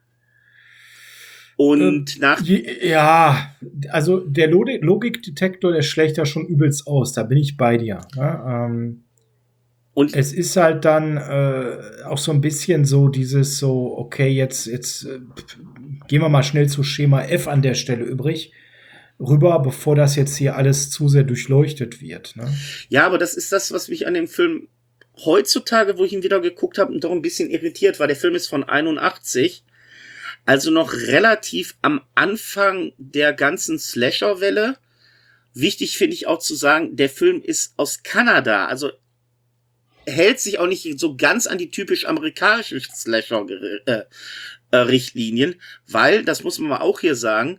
Und ja, also der Logikdetektor, der schlägt ja schon übelst aus, da bin ich bei dir. Ja, und es ist halt dann auch so ein bisschen so dieses so, okay, jetzt gehen wir mal schnell zu Schema F an der Stelle rüber, bevor das jetzt hier alles zu sehr durchleuchtet wird. Ne? Ja, aber das ist das, was mich an dem Film heutzutage, wo ich ihn wieder geguckt habe, doch ein bisschen irritiert war. Der Film ist von 81. Also noch relativ am Anfang der ganzen Slasher-Welle. Wichtig finde ich auch zu sagen, der Film ist aus Kanada. Also hält sich auch nicht so ganz an die typisch amerikanischen Slasher-Richtlinien. Weil, das muss man mal auch hier sagen,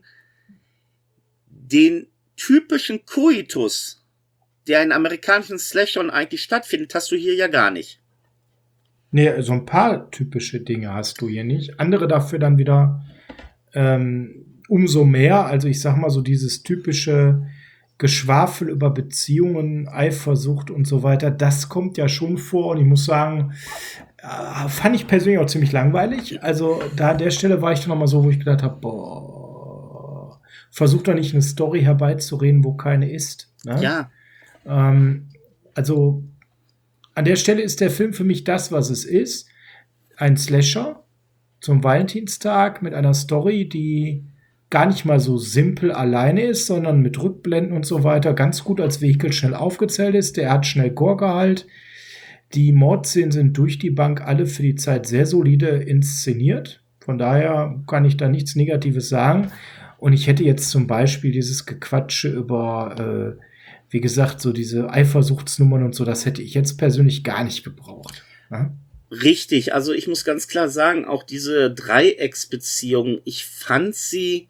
den typischen Koitus, der in amerikanischen Slashern eigentlich stattfindet, hast du hier ja gar nicht. Nee, so ein paar typische Dinge hast du hier nicht. Andere dafür dann wieder umso mehr. Also ich sag mal so dieses typische Geschwafel über Beziehungen, Eifersucht und so weiter, das kommt ja schon vor. Und ich muss sagen, fand ich persönlich auch ziemlich langweilig. Also da an der Stelle war ich dann nochmal so, wo ich gedacht habe, boah, versuch doch nicht eine Story herbeizureden, wo keine ist. Ne? Ja. Also an der Stelle ist der Film für mich das, was es ist. Ein Slasher zum Valentinstag mit einer Story, die gar nicht mal so simpel alleine ist, sondern mit Rückblenden und so weiter ganz gut als Vehikel schnell aufgezählt ist. Der hat schnell Goregehalt. Die Mordszenen sind durch die Bank alle für die Zeit sehr solide inszeniert. Von daher kann ich da nichts Negatives sagen. Und ich hätte jetzt zum Beispiel dieses Gequatsche über wie gesagt, so diese Eifersuchtsnummern und so, das hätte ich jetzt persönlich gar nicht gebraucht. Ja? Richtig, also ich muss ganz klar sagen, auch diese Dreiecksbeziehung, ich fand sie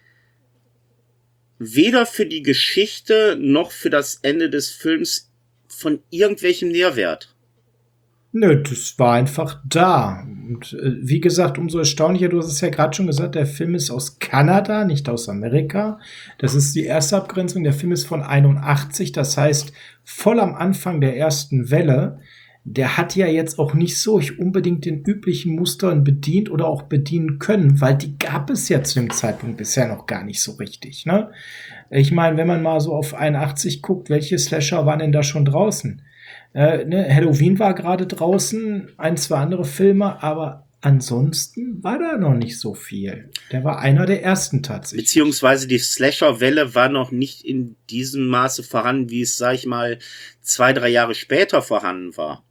weder für die Geschichte noch für das Ende des Films von irgendwelchem Nährwert. Nö, das war einfach da. Und wie gesagt, umso erstaunlicher, du hast es ja gerade schon gesagt, der Film ist aus Kanada, nicht aus Amerika. Das ist die erste Abgrenzung. Der Film ist von 81, das heißt voll am Anfang der ersten Welle. Der hat ja jetzt auch nicht so unbedingt den üblichen Mustern bedient oder auch bedienen können, weil die gab es ja zu dem Zeitpunkt bisher noch gar nicht so richtig. Ne? Ich meine, wenn man mal so auf 81 guckt, welche Slasher waren denn da schon draußen? Halloween war gerade draußen, 1, 2 andere Filme, aber ansonsten war da noch nicht so viel. Der war einer der ersten tatsächlich. Beziehungsweise die Slasher-Welle war noch nicht in diesem Maße vorhanden, wie es, sag ich mal, 2, 3 Jahre später vorhanden war.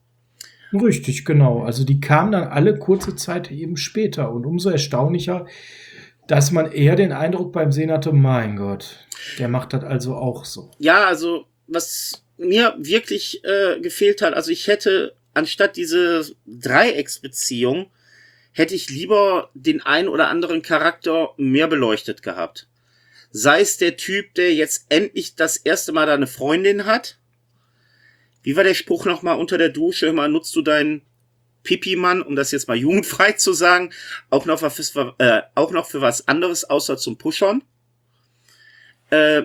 Richtig, genau. Also die kamen dann alle kurze Zeit eben später. Und umso erstaunlicher, dass man eher den Eindruck beim Sehen hatte, mein Gott, der macht das also auch so. Ja, also was mir wirklich gefehlt hat, also ich hätte anstatt diese Dreiecksbeziehung, hätte ich lieber den einen oder anderen Charakter mehr beleuchtet gehabt. Sei es der Typ, der jetzt endlich das erste Mal da eine Freundin hat. Wie war der Spruch nochmal unter der Dusche? Immer nutzt du deinen Pipi-Mann, um das jetzt mal jugendfrei zu sagen, auch noch für was anderes, außer zum Pushern. Der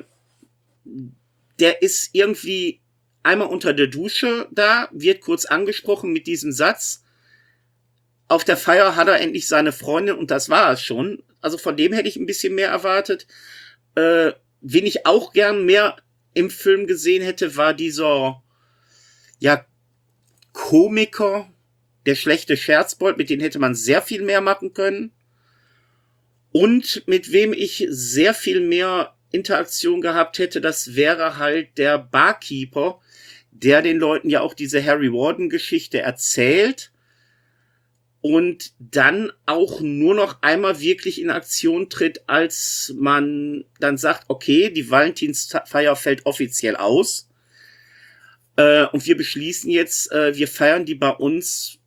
ist irgendwie einmal unter der Dusche da, wird kurz angesprochen mit diesem Satz. Auf der Feier hat er endlich seine Freundin und das war es schon. Also von dem hätte ich ein bisschen mehr erwartet. Wen ich auch gern mehr im Film gesehen hätte, war dieser, ja, Komiker, der schlechte Scherzbold, mit dem hätte man sehr viel mehr machen können. Und mit wem ich sehr viel mehr Interaktion gehabt hätte, das wäre halt der Barkeeper, der den Leuten ja auch diese Harry Warden-Geschichte erzählt und dann auch nur noch einmal wirklich in Aktion tritt, als man dann sagt, okay, die Valentinsfeier fällt offiziell aus und wir beschließen jetzt, wir feiern die bei uns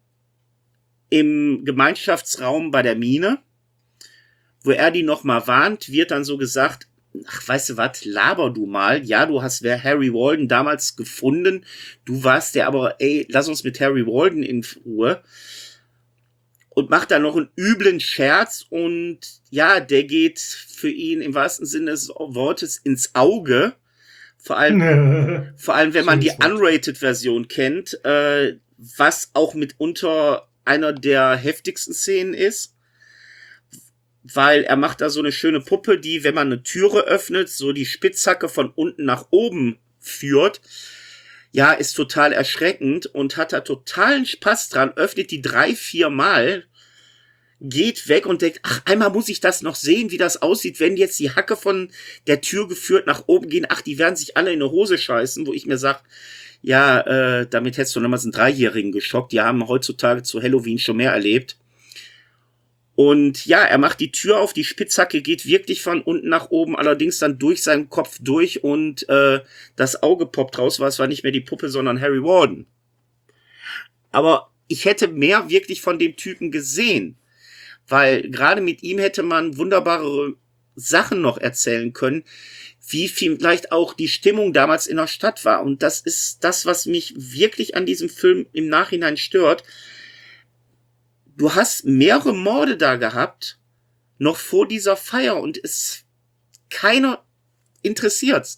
im Gemeinschaftsraum bei der Mine, wo er die nochmal warnt, wird dann so gesagt, ach, weißt du was, laber du mal, ja, du hast Harry Walden damals gefunden, du warst der, aber ey, lass uns mit Harry Walden in Ruhe. Und macht dann noch einen üblen Scherz und ja, der geht für ihn im wahrsten Sinne des Wortes ins Auge. Vor allem, wenn man die Unrated-Version kennt, was auch mitunter einer der heftigsten Szenen ist. Weil er macht da so eine schöne Puppe, die, wenn man eine Türe öffnet, so die Spitzhacke von unten nach oben führt. Ja, ist total erschreckend und hat da totalen Spaß dran, öffnet die 3-4 Mal, geht weg und denkt, ach, einmal muss ich das noch sehen, wie das aussieht, wenn jetzt die Hacke von der Tür geführt nach oben gehen, ach, die werden sich alle in eine Hose scheißen, wo ich mir sag, ja, damit hättest du nochmals einen 3-Jährigen geschockt, die haben heutzutage zu Halloween schon mehr erlebt. Und ja, er macht die Tür auf, die Spitzhacke geht wirklich von unten nach oben, allerdings dann durch seinen Kopf durch und das Auge poppt raus, war es war nicht mehr die Puppe, sondern Harry Warden. Aber ich hätte mehr wirklich von dem Typen gesehen, weil gerade mit ihm hätte man wunderbare Sachen noch erzählen können, wie vielleicht auch die Stimmung damals in der Stadt war. Und das ist das, was mich wirklich an diesem Film im Nachhinein stört. Du hast mehrere Morde da gehabt, noch vor dieser Feier, und keiner interessiert's.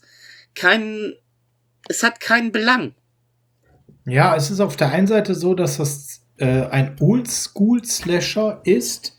Es hat keinen Belang. Ja, es ist auf der einen Seite so, dass das ein Oldschool-Slasher ist,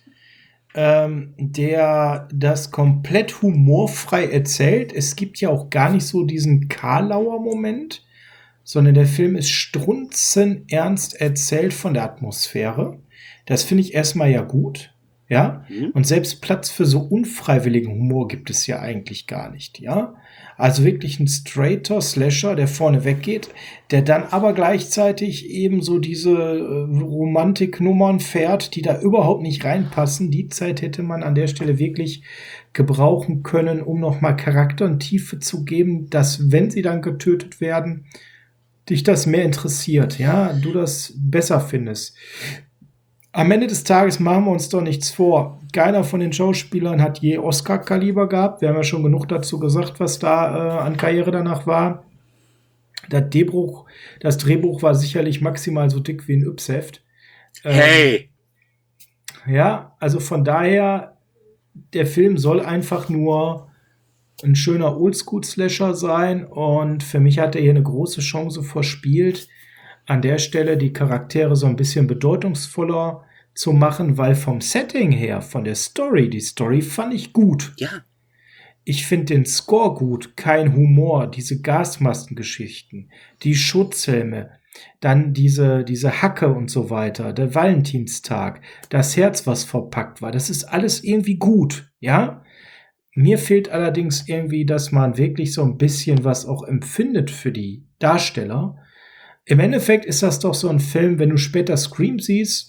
der das komplett humorfrei erzählt. Es gibt ja auch gar nicht so diesen Karlauer-Moment, sondern der Film ist strunzenernst erzählt von der Atmosphäre. Das finde ich erstmal ja gut, ja. Und selbst Platz für so unfreiwilligen Humor gibt es ja eigentlich gar nicht, ja. Also wirklich ein straighter Slasher, der vorne weggeht, der dann aber gleichzeitig eben so diese Romantiknummern fährt, die da überhaupt nicht reinpassen. Die Zeit hätte man an der Stelle wirklich gebrauchen können, um nochmal Charakter und Tiefe zu geben, dass, wenn sie dann getötet werden, dich das mehr interessiert, ja, du das besser findest. Am Ende des Tages machen wir uns doch nichts vor. Keiner von den Schauspielern hat je Oscar-Kaliber gehabt. Wir haben ja schon genug dazu gesagt, was da an Karriere danach war. Das Drehbuch war sicherlich maximal so dick wie ein Yps-Heft. Hey! Ja, also von daher, der Film soll einfach nur ein schöner Oldschool-Slasher sein. Und für mich hat er hier eine große Chance verspielt, an der Stelle die Charaktere so ein bisschen bedeutungsvoller zu machen, weil vom Setting her, von der Story, die Story fand ich gut. Ja. Ich finde den Score gut, kein Humor, diese Gasmaskengeschichten, die Schutzhelme, dann diese Hacke und so weiter, der Valentinstag, das Herz, was verpackt war, das ist alles irgendwie gut, ja? Mir fehlt allerdings irgendwie, dass man wirklich so ein bisschen was auch empfindet für die Darsteller. Im Endeffekt ist das doch so ein Film, wenn du später Scream siehst,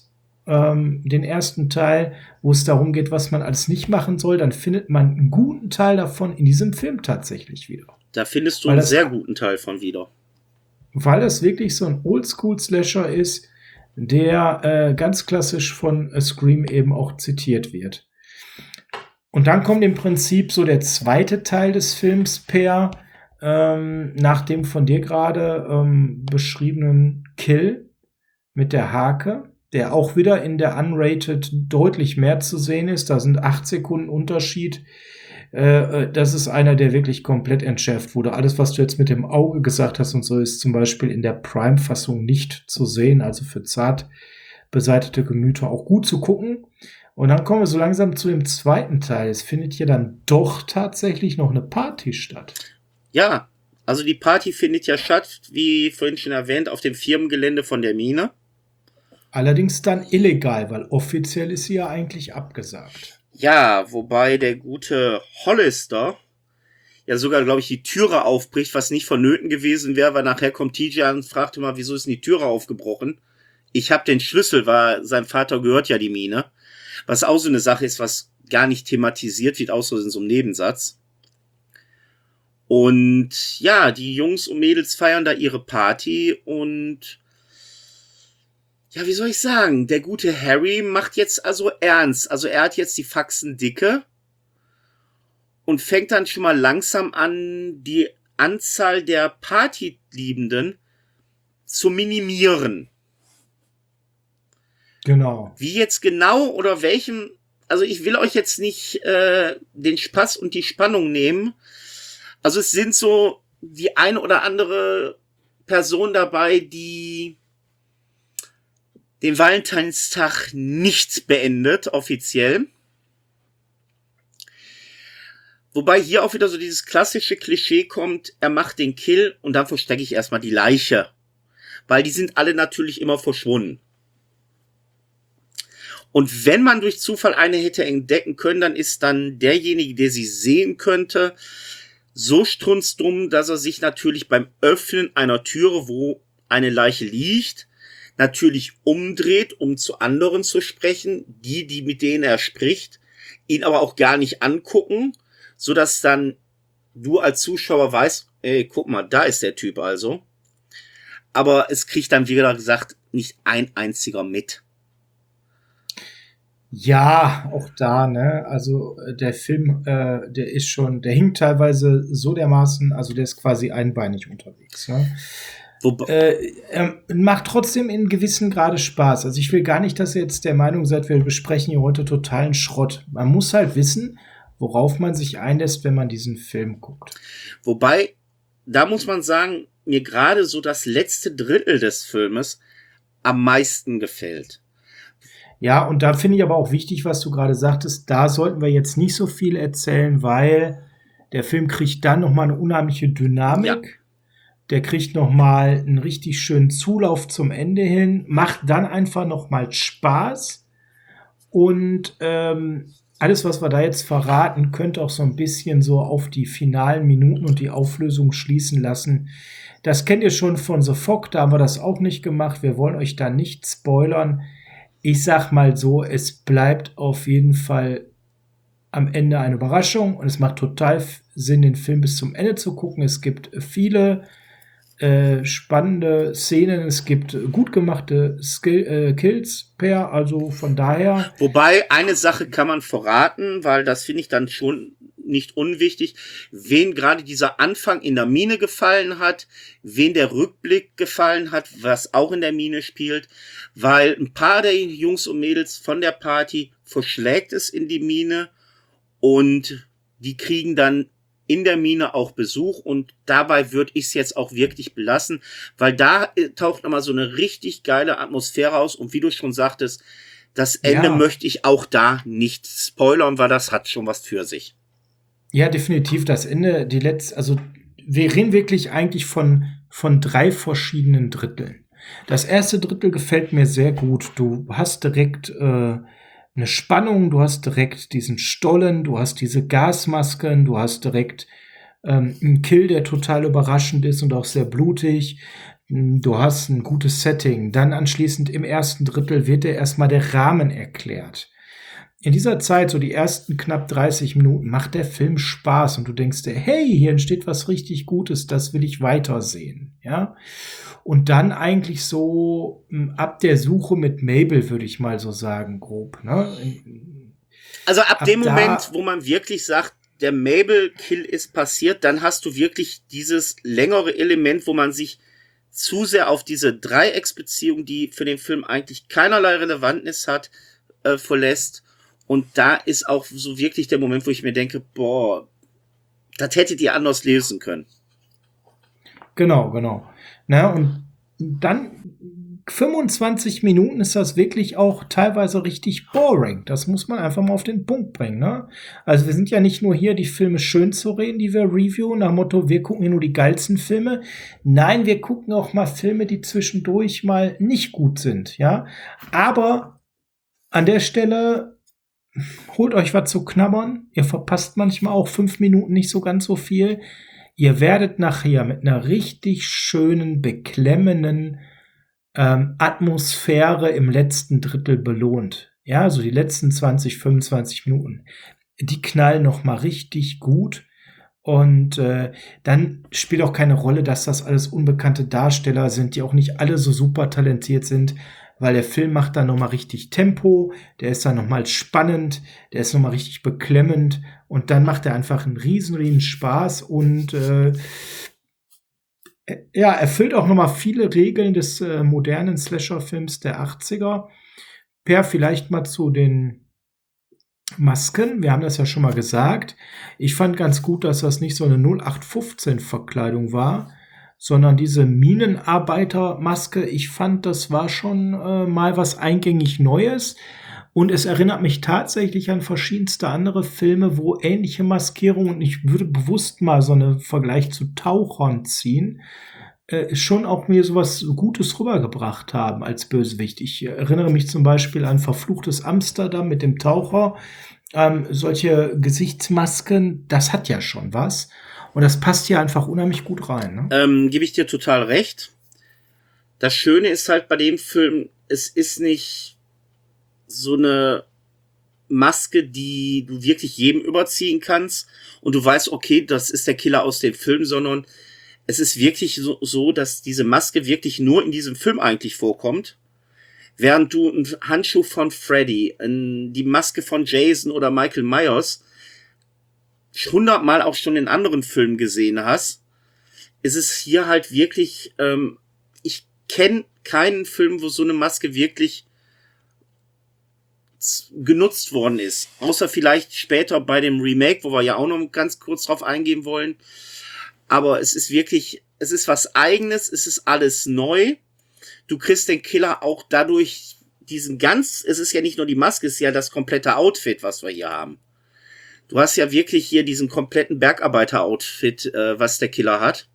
den ersten Teil, wo es darum geht, was man alles nicht machen soll, dann findet man einen guten Teil davon in diesem Film tatsächlich wieder. Da findest du einen sehr guten Teil von wieder. Weil das wirklich so ein Oldschool-Slasher ist, der ganz klassisch von Scream eben auch zitiert wird. Und dann kommt im Prinzip so der zweite Teil des Films nach dem von dir gerade beschriebenen Kill mit der Hake, der auch wieder in der Unrated deutlich mehr zu sehen ist. Da sind 8 Sekunden Unterschied. Das ist einer, der wirklich komplett entschärft wurde. Alles, was du jetzt mit dem Auge gesagt hast und so, ist zum Beispiel in der Prime-Fassung nicht zu sehen. Also für zart beseitete Gemüter auch gut zu gucken. Und dann kommen wir so langsam zu dem zweiten Teil. Es findet hier dann doch tatsächlich noch eine Party statt. Ja, also die Party findet ja statt, wie vorhin schon erwähnt, auf dem Firmengelände von der Mine. Allerdings dann illegal, weil offiziell ist sie ja eigentlich abgesagt. Ja, wobei der gute Hollister ja sogar, glaube ich, die Türe aufbricht, was nicht vonnöten gewesen wäre, weil nachher kommt TJ und fragte mal, wieso ist denn die Türe aufgebrochen? Ich habe den Schlüssel, weil sein Vater gehört ja die Mine. Was auch so eine Sache ist, was gar nicht thematisiert wird, außer in so einem Nebensatz. Und ja, die Jungs und Mädels feiern da ihre Party und ja, wie soll ich sagen, der gute Harry macht jetzt also ernst. Also er hat jetzt die Faxen dicke und fängt dann schon mal langsam an, die Anzahl der Partyliebenden zu minimieren. Genau. Wie jetzt genau oder welchem, also ich will euch jetzt nicht den Spaß und die Spannung nehmen. Also es sind so die eine oder andere Person dabei, die den Valentinstag nicht beendet, offiziell. Wobei hier auch wieder so dieses klassische Klischee kommt, er macht den Kill und dann verstecke ich erstmal die Leiche. Weil die sind alle natürlich immer verschwunden. Und wenn man durch Zufall eine hätte entdecken können, dann ist dann derjenige, der sie sehen könnte, so strunzdumm, dass er sich natürlich beim Öffnen einer Türe, wo eine Leiche liegt, natürlich umdreht, um zu anderen zu sprechen, die mit denen er spricht, ihn aber auch gar nicht angucken, so dass dann du als Zuschauer weißt, ey, guck mal, da ist der Typ also. Aber es kriegt dann, wie gesagt, nicht ein einziger mit. Ja, auch da, ne? Also der Film, der hinkt teilweise so dermaßen, also der ist quasi einbeinig unterwegs, ne? Macht trotzdem in gewissen Grade Spaß. Also ich will gar nicht, dass ihr jetzt der Meinung seid, wir besprechen hier heute totalen Schrott. Man muss halt wissen, worauf man sich einlässt, wenn man diesen Film guckt. Wobei, da muss man sagen, mir gerade so das letzte Drittel des Filmes am meisten gefällt. Ja, und da finde ich aber auch wichtig, was du gerade sagtest, da sollten wir jetzt nicht so viel erzählen, weil der Film kriegt dann nochmal eine unheimliche Dynamik. Ja. Der kriegt nochmal einen richtig schönen Zulauf zum Ende hin, macht dann einfach nochmal Spaß. Und alles, was wir da jetzt verraten, könnte auch so ein bisschen so auf die finalen Minuten und die Auflösung schließen lassen. Das kennt ihr schon von The Fog, da haben wir das auch nicht gemacht. Wir wollen euch da nicht spoilern. Ich sag mal so, es bleibt auf jeden Fall am Ende eine Überraschung und es macht total Sinn, den Film bis zum Ende zu gucken. Es gibt viele spannende Szenen, es gibt gut gemachte Kills also von daher. Wobei, eine Sache kann man verraten, weil das finde ich dann schon nicht unwichtig, wen gerade dieser Anfang in der Mine gefallen hat, wen der Rückblick gefallen hat, was auch in der Mine spielt, weil ein paar der Jungs und Mädels von der Party verschlägt es in die Mine und die kriegen dann in der Mine auch Besuch und dabei würde ich es jetzt auch wirklich belassen, weil da taucht nochmal so eine richtig geile Atmosphäre aus und wie du schon sagtest, das Ende möchte ich auch da nicht spoilern, weil das hat schon was für sich. Ja, definitiv. Das Ende, also wir reden wirklich eigentlich von 3 verschiedenen Dritteln. Das erste Drittel gefällt mir sehr gut. Du hast direkt eine Spannung, du hast direkt diesen Stollen, du hast diese Gasmasken, du hast direkt einen Kill, der total überraschend ist und auch sehr blutig. Du hast ein gutes Setting. Dann anschließend im ersten Drittel wird dir erstmal der Rahmen erklärt. In dieser Zeit, so die ersten knapp 30 Minuten, macht der Film Spaß und du denkst dir, hey, hier entsteht was richtig Gutes, das will ich weitersehen, ja. Und dann eigentlich so ab der Suche mit Mabel, würde ich mal so sagen, grob, ne? Also ab dem da- Moment, wo man wirklich sagt, der Mabel-Kill ist passiert, dann hast du wirklich dieses längere Element, wo man sich zu sehr auf diese Dreiecksbeziehung, die für den Film eigentlich keinerlei Relevanz hat, verlässt. Und da ist auch so wirklich der Moment, wo ich mir denke, boah, das hättet ihr anders lösen können. Genau. Na, und dann 25 Minuten ist das wirklich auch teilweise richtig boring. Das muss man einfach mal auf den Punkt bringen, ne? Also wir sind ja nicht nur hier, die Filme schön zu reden, die wir reviewen, nach dem Motto, wir gucken hier nur die geilsten Filme. Nein, wir gucken auch mal Filme, die zwischendurch mal nicht gut sind, ja? Aber an der Stelle holt euch was zu knabbern. Ihr verpasst manchmal auch 5 Minuten nicht so ganz so viel. Ihr werdet nachher mit einer richtig schönen, beklemmenden Atmosphäre im letzten Drittel belohnt. Ja, so die letzten 20, 25 Minuten. Die knallen noch mal richtig gut. Und dann spielt auch keine Rolle, dass das alles unbekannte Darsteller sind, die auch nicht alle so super talentiert sind, weil der Film macht dann noch mal richtig Tempo, der ist dann noch mal spannend, der ist noch mal richtig beklemmend und dann macht er einfach einen riesen Spaß und ja, erfüllt auch noch mal viele Regeln des modernen Slasher-Films der 80er. Per, vielleicht mal zu den Masken. Wir haben das ja schon mal gesagt. Ich fand ganz gut, dass das nicht so eine 0815-Verkleidung war, sondern diese Minenarbeitermaske. Ich fand, das war schon mal was eingängig Neues. Und es erinnert mich tatsächlich an verschiedenste andere Filme, wo ähnliche Maskierungen, und ich würde bewusst mal so einen Vergleich zu Tauchern ziehen, schon auch mir sowas Gutes rübergebracht haben als Bösewicht. Ich erinnere mich zum Beispiel an Verfluchtes Amsterdam mit dem Taucher. Solche Gesichtsmasken, das hat ja schon was. Und das passt hier einfach unheimlich gut rein. Ne? Gebe ich dir total recht. Das Schöne ist halt bei dem Film, es ist nicht so eine Maske, die du wirklich jedem überziehen kannst und du weißt, okay, das ist der Killer aus dem Film, sondern es ist wirklich so, dass diese Maske wirklich nur in diesem Film eigentlich vorkommt. Während du einen Handschuh von Freddy, die Maske von Jason oder Michael Myers 100-mal auch schon in anderen Filmen gesehen hast, ist es hier halt wirklich, ich kenne keinen Film, wo so eine Maske wirklich genutzt worden ist. Außer vielleicht später bei dem Remake, wo wir ja auch noch ganz kurz drauf eingehen wollen. Aber es ist wirklich, es ist was Eigenes, es ist alles neu. Du kriegst den Killer auch dadurch es ist ja nicht nur die Maske, es ist ja das komplette Outfit, was wir hier haben. Du hast ja wirklich hier diesen kompletten Bergarbeiter-Outfit, was der Killer hat.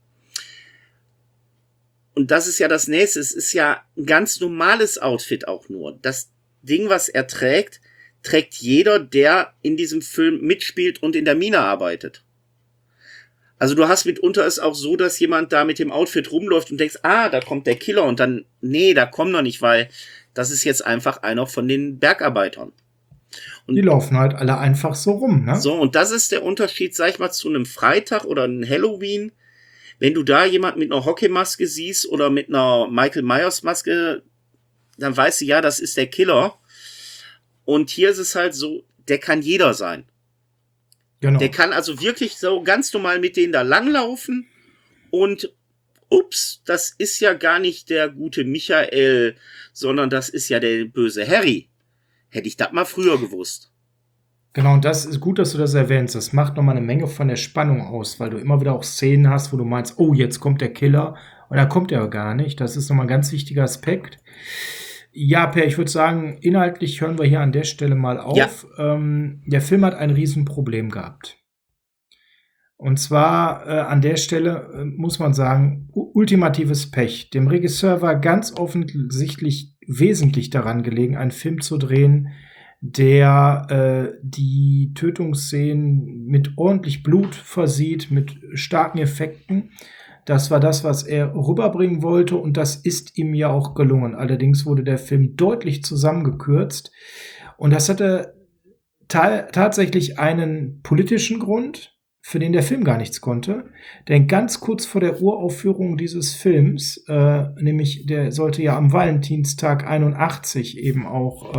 Und das ist ja das Nächste. Es ist ja ein ganz normales Outfit auch nur. Das Ding, was er trägt jeder, der in diesem Film mitspielt und in der Mine arbeitet. Also du hast mitunter es auch so, dass jemand da mit dem Outfit rumläuft und denkst, da kommt der Killer und dann, nee, da kommt noch nicht, weil das ist jetzt einfach einer von den Bergarbeitern. Und die laufen halt alle einfach so rum, ne? So, und das ist der Unterschied, sag ich mal, zu einem Freitag oder einem Halloween. Wenn du da jemand mit einer Hockeymaske siehst oder mit einer Michael Myers Maske, dann weißt du, ja, das ist der Killer. Und hier ist es halt so, der kann jeder sein. Genau. Der kann also wirklich so ganz normal mit denen da langlaufen und ups, das ist ja gar nicht der gute Michael, sondern das ist ja der böse Harry. Hätte ich das mal früher gewusst. Genau, und das ist gut, dass du das erwähnst. Das macht nochmal eine Menge von der Spannung aus, weil du immer wieder auch Szenen hast, wo du meinst, oh, jetzt kommt der Killer. Und da kommt er gar nicht. Das ist nochmal ein ganz wichtiger Aspekt. Ja, Per, ich würde sagen, inhaltlich hören wir hier an der Stelle mal auf. Ja. Der Film hat ein Riesenproblem gehabt. Und zwar an der Stelle muss man sagen, ultimatives Pech. Dem Regisseur war ganz offensichtlich wesentlich daran gelegen, einen Film zu drehen, der die Tötungsszenen mit ordentlich Blut versieht, mit starken Effekten. Das war das, was er rüberbringen wollte und das ist ihm ja auch gelungen. Allerdings wurde der Film deutlich zusammengekürzt und das hatte tatsächlich einen politischen Grund, für den der Film gar nichts konnte. Denn ganz kurz vor der Uraufführung dieses Films, nämlich der sollte ja am Valentinstag 81 eben auch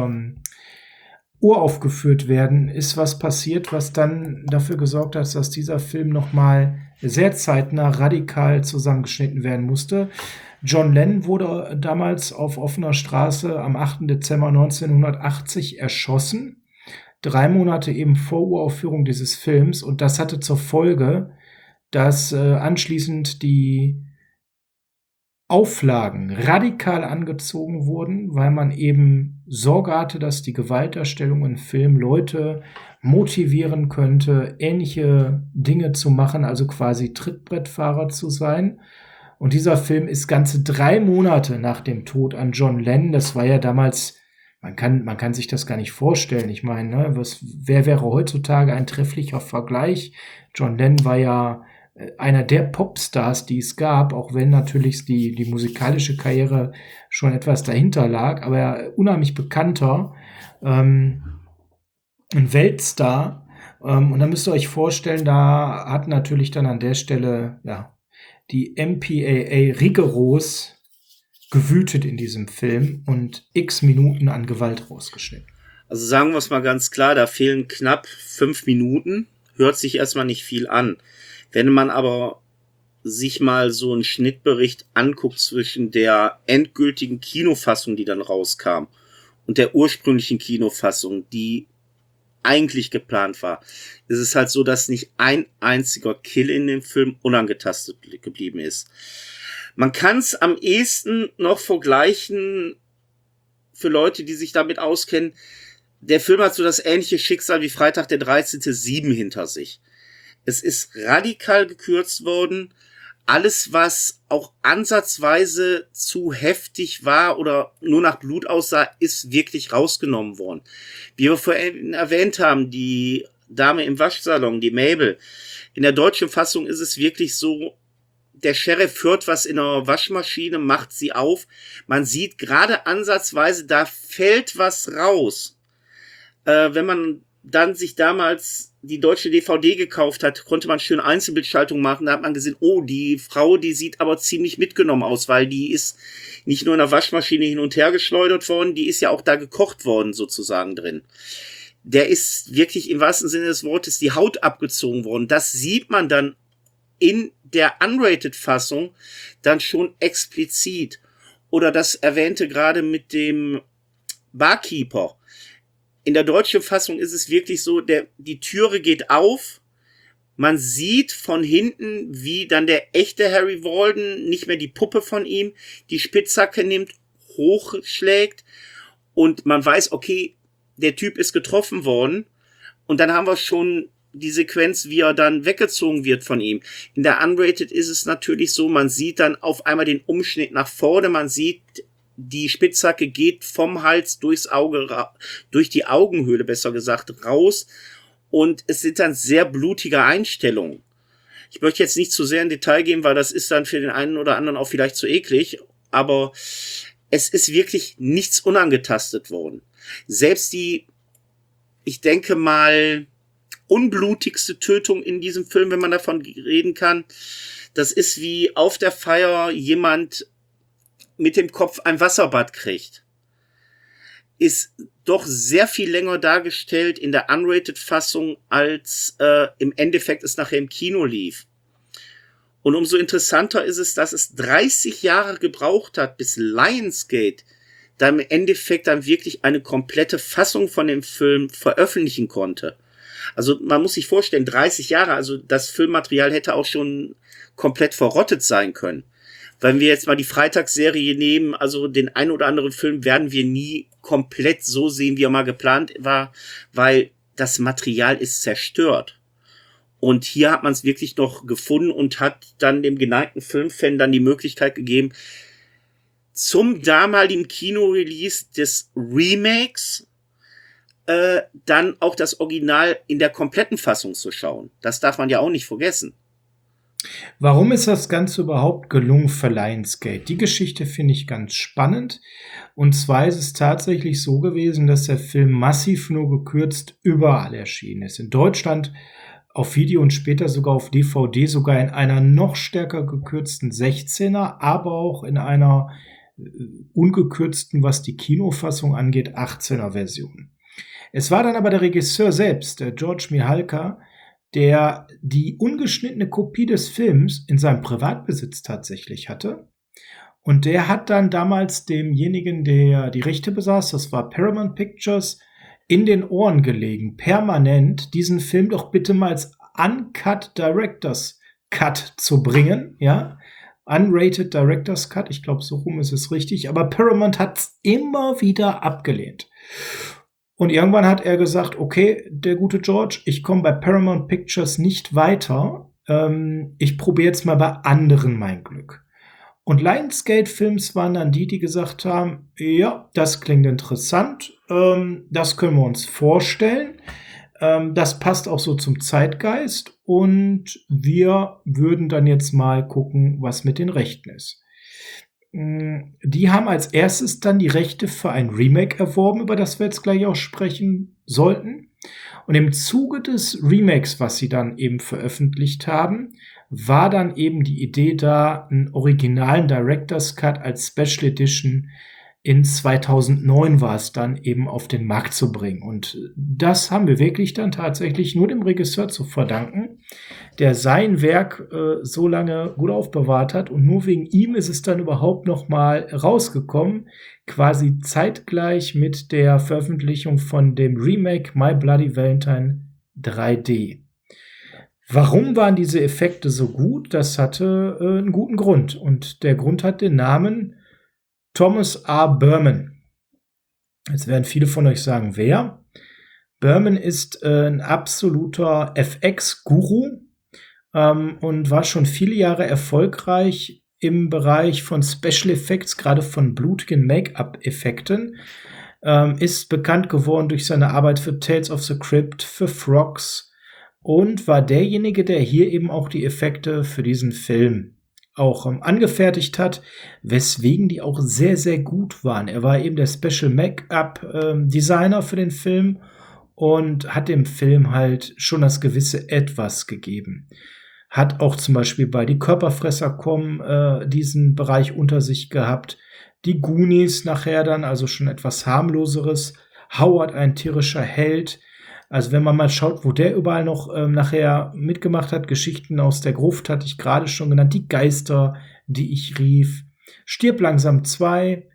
uraufgeführt werden, ist was passiert, was dann dafür gesorgt hat, dass dieser Film nochmal sehr zeitnah radikal zusammengeschnitten werden musste. John Lennon wurde damals auf offener Straße am 8. Dezember 1980 erschossen. 3 Monate eben vor Uraufführung dieses Films und das hatte zur Folge, dass anschließend die Auflagen radikal angezogen wurden, weil man eben Sorge hatte, dass die Gewaltdarstellung im Film Leute motivieren könnte, ähnliche Dinge zu machen, also quasi Trittbrettfahrer zu sein. Und dieser Film ist ganze 3 Monate nach dem Tod an John Lennon, das war ja damals, man kann sich das gar nicht vorstellen. Ich meine, ne, wer wäre heutzutage ein trefflicher Vergleich? John Lennon war ja einer der Popstars, die es gab, auch wenn natürlich die musikalische Karriere schon etwas dahinter lag, aber unheimlich bekannter, ein Weltstar. Und da müsst ihr euch vorstellen, da hat natürlich dann an der Stelle ja die MPAA rigoros gewütet in diesem Film und x Minuten an Gewalt rausgeschnitten. Also sagen wir es mal ganz klar, da fehlen knapp 5 Minuten, hört sich erstmal nicht viel an. Wenn man aber sich mal so einen Schnittbericht anguckt zwischen der endgültigen Kinofassung, die dann rauskam, und der ursprünglichen Kinofassung, die eigentlich geplant war, ist es halt so, dass nicht ein einziger Kill in dem Film unangetastet geblieben ist. Man kann es am ehesten noch vergleichen für Leute, die sich damit auskennen. Der Film hat so das ähnliche Schicksal wie Freitag der 13.7 hinter sich. Es ist radikal gekürzt worden. Alles, was auch ansatzweise zu heftig war oder nur nach Blut aussah, ist wirklich rausgenommen worden. Wie wir vorhin erwähnt haben, die Dame im Waschsalon, die Mabel. In der deutschen Fassung ist es wirklich so, der Sheriff hört was in der Waschmaschine, macht sie auf. Man sieht gerade ansatzweise, da fällt was raus. Wenn man dann sich damals die deutsche DVD gekauft hat, konnte man schön Einzelbildschaltung machen. Da hat man gesehen, oh, die Frau, die sieht aber ziemlich mitgenommen aus, weil die ist nicht nur in der Waschmaschine hin und her geschleudert worden, die ist ja auch da gekocht worden sozusagen drin. Der ist wirklich im wahrsten Sinne des Wortes die Haut abgezogen worden. Das sieht man dann in der Unrated-Fassung dann schon explizit. Oder das erwähnte gerade mit dem Barkeeper. In der deutschen Fassung ist es wirklich so, die Türe geht auf, man sieht von hinten, wie dann der echte Harry Walden, nicht mehr die Puppe von ihm, die Spitzhacke nimmt, hochschlägt und man weiß, okay, der Typ ist getroffen worden und dann haben wir schon die Sequenz, wie er dann weggezogen wird von ihm. In der Unrated ist es natürlich so, man sieht dann auf einmal den Umschnitt nach vorne, man sieht, die Spitzhacke geht vom Hals durchs Auge, durch die Augenhöhle, besser gesagt, raus. Und es sind dann sehr blutige Einstellungen. Ich möchte jetzt nicht zu sehr in Detail gehen, weil das ist dann für den einen oder anderen auch vielleicht zu eklig. Aber es ist wirklich nichts unangetastet worden. Selbst die, ich denke mal, unblutigste Tötung in diesem Film, wenn man davon reden kann, das ist wie auf der Feier jemand mit dem Kopf ein Wasserbad kriegt. Ist doch sehr viel länger dargestellt in der Unrated-Fassung, als im Endeffekt es nachher im Kino lief. Und umso interessanter ist es, dass es 30 Jahre gebraucht hat, bis Lionsgate dann im Endeffekt dann wirklich eine komplette Fassung von dem Film veröffentlichen konnte. Also man muss sich vorstellen, 30 Jahre, also das Filmmaterial hätte auch schon komplett verrottet sein können. Wenn wir jetzt mal die Freitagsserie nehmen, also den ein oder anderen Film werden wir nie komplett so sehen, wie er mal geplant war, weil das Material ist zerstört. Und hier hat man es wirklich noch gefunden und hat dann dem geneigten Filmfan dann die Möglichkeit gegeben, zum damaligen Kinorelease des Remakes dann auch das Original in der kompletten Fassung zu schauen. Das darf man ja auch nicht vergessen. Warum ist das Ganze überhaupt gelungen für Lionsgate? Die Geschichte finde ich ganz spannend. Und zwar ist es tatsächlich so gewesen, dass der Film massiv nur gekürzt überall erschienen ist. In Deutschland auf Video und später sogar auf DVD, sogar in einer noch stärker gekürzten 16er, aber auch in einer ungekürzten, was die Kinofassung angeht, 18er Version. Es war dann aber der Regisseur selbst, der George Mihalka, der die ungeschnittene Kopie des Films in seinem Privatbesitz tatsächlich hatte. Und der hat dann damals demjenigen, der die Rechte besaß, das war Paramount Pictures, in den Ohren gelegen, permanent diesen Film doch bitte mal als Uncut Director's Cut zu bringen, ja. Unrated Director's Cut, ich glaube, so rum ist es richtig, aber Paramount hat es immer wieder abgelehnt. Und irgendwann hat er gesagt, okay, der gute George, ich komme bei Paramount Pictures nicht weiter, ich probiere jetzt mal bei anderen mein Glück. Und Lionsgate Films waren dann die gesagt haben, ja, das klingt interessant, das können wir uns vorstellen, das passt auch so zum Zeitgeist und wir würden dann jetzt mal gucken, was mit den Rechten ist. Die haben als erstes dann die Rechte für ein Remake erworben, über das wir jetzt gleich auch sprechen sollten. Und im Zuge des Remakes, was sie dann eben veröffentlicht haben, war dann eben die Idee da, einen originalen Director's Cut als Special Edition in 2009 war es dann eben auf den Markt zu bringen. Und das haben wir wirklich dann tatsächlich nur dem Regisseur zu verdanken, der sein Werk so lange gut aufbewahrt hat. Und nur wegen ihm ist es dann überhaupt noch mal rausgekommen, quasi zeitgleich mit der Veröffentlichung von dem Remake My Bloody Valentine 3D. Warum waren diese Effekte so gut? Das hatte einen guten Grund. Und der Grund hat den Namen Thomas R. Berman. Jetzt werden viele von euch sagen, wer? Berman ist ein absoluter FX-Guru und war schon viele Jahre erfolgreich im Bereich von Special Effects, gerade von blutigen Make-up-Effekten. Ist bekannt geworden durch seine Arbeit für Tales of the Crypt, für Frogs und war derjenige, der hier eben auch die Effekte für diesen Film auch angefertigt hat, weswegen die auch sehr, sehr gut waren. Er war eben der Special Make-up-Designer für den Film und hat dem Film halt schon das gewisse Etwas gegeben. Hat auch zum Beispiel bei Die Körperfresser kommen diesen Bereich unter sich gehabt. Die Goonies nachher dann, also schon etwas harmloseres. Howard, ein tierischer Held. Also wenn man mal schaut, wo der überall noch nachher mitgemacht hat, Geschichten aus der Gruft hatte ich gerade schon genannt, die Geister, die ich rief, Stirb langsam 2,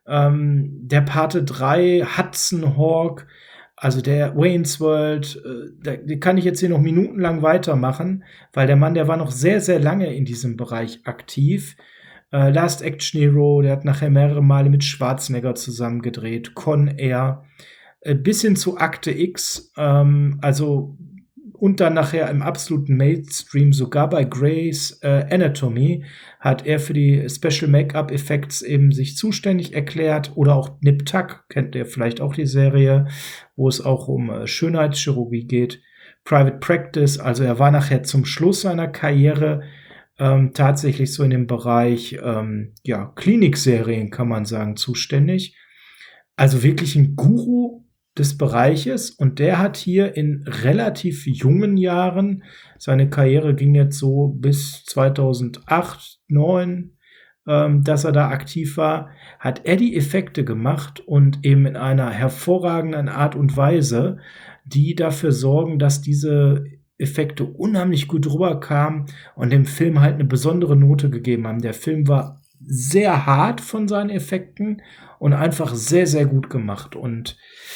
der Pate 3, Hudson Hawk, also der Wayne's World, die kann ich jetzt hier noch minutenlang weitermachen, weil der Mann, der war noch sehr, sehr lange in diesem Bereich aktiv. Last Action Hero, der hat nachher mehrere Male mit Schwarzenegger zusammen gedreht, Con Air, bis hin zu Akte X, also und dann nachher im absoluten Mainstream, sogar bei Grey's Anatomy, hat er für die Special Make-up Effects eben sich zuständig erklärt. Oder auch Nip Tuck, kennt ihr vielleicht auch die Serie, wo es auch um Schönheitschirurgie geht. Private Practice, also er war nachher zum Schluss seiner Karriere tatsächlich so in dem Bereich Klinikserien, kann man sagen, zuständig. Also wirklich ein Guru des Bereiches und der hat hier in relativ jungen Jahren, seine Karriere ging jetzt so bis 2008, 2009, dass er da aktiv war, hat er die Effekte gemacht und eben in einer hervorragenden Art und Weise, die dafür sorgen, dass diese Effekte unheimlich gut rüberkamen und dem Film halt eine besondere Note gegeben haben. Der Film war sehr hart von seinen Effekten und einfach sehr, sehr gut gemacht. Und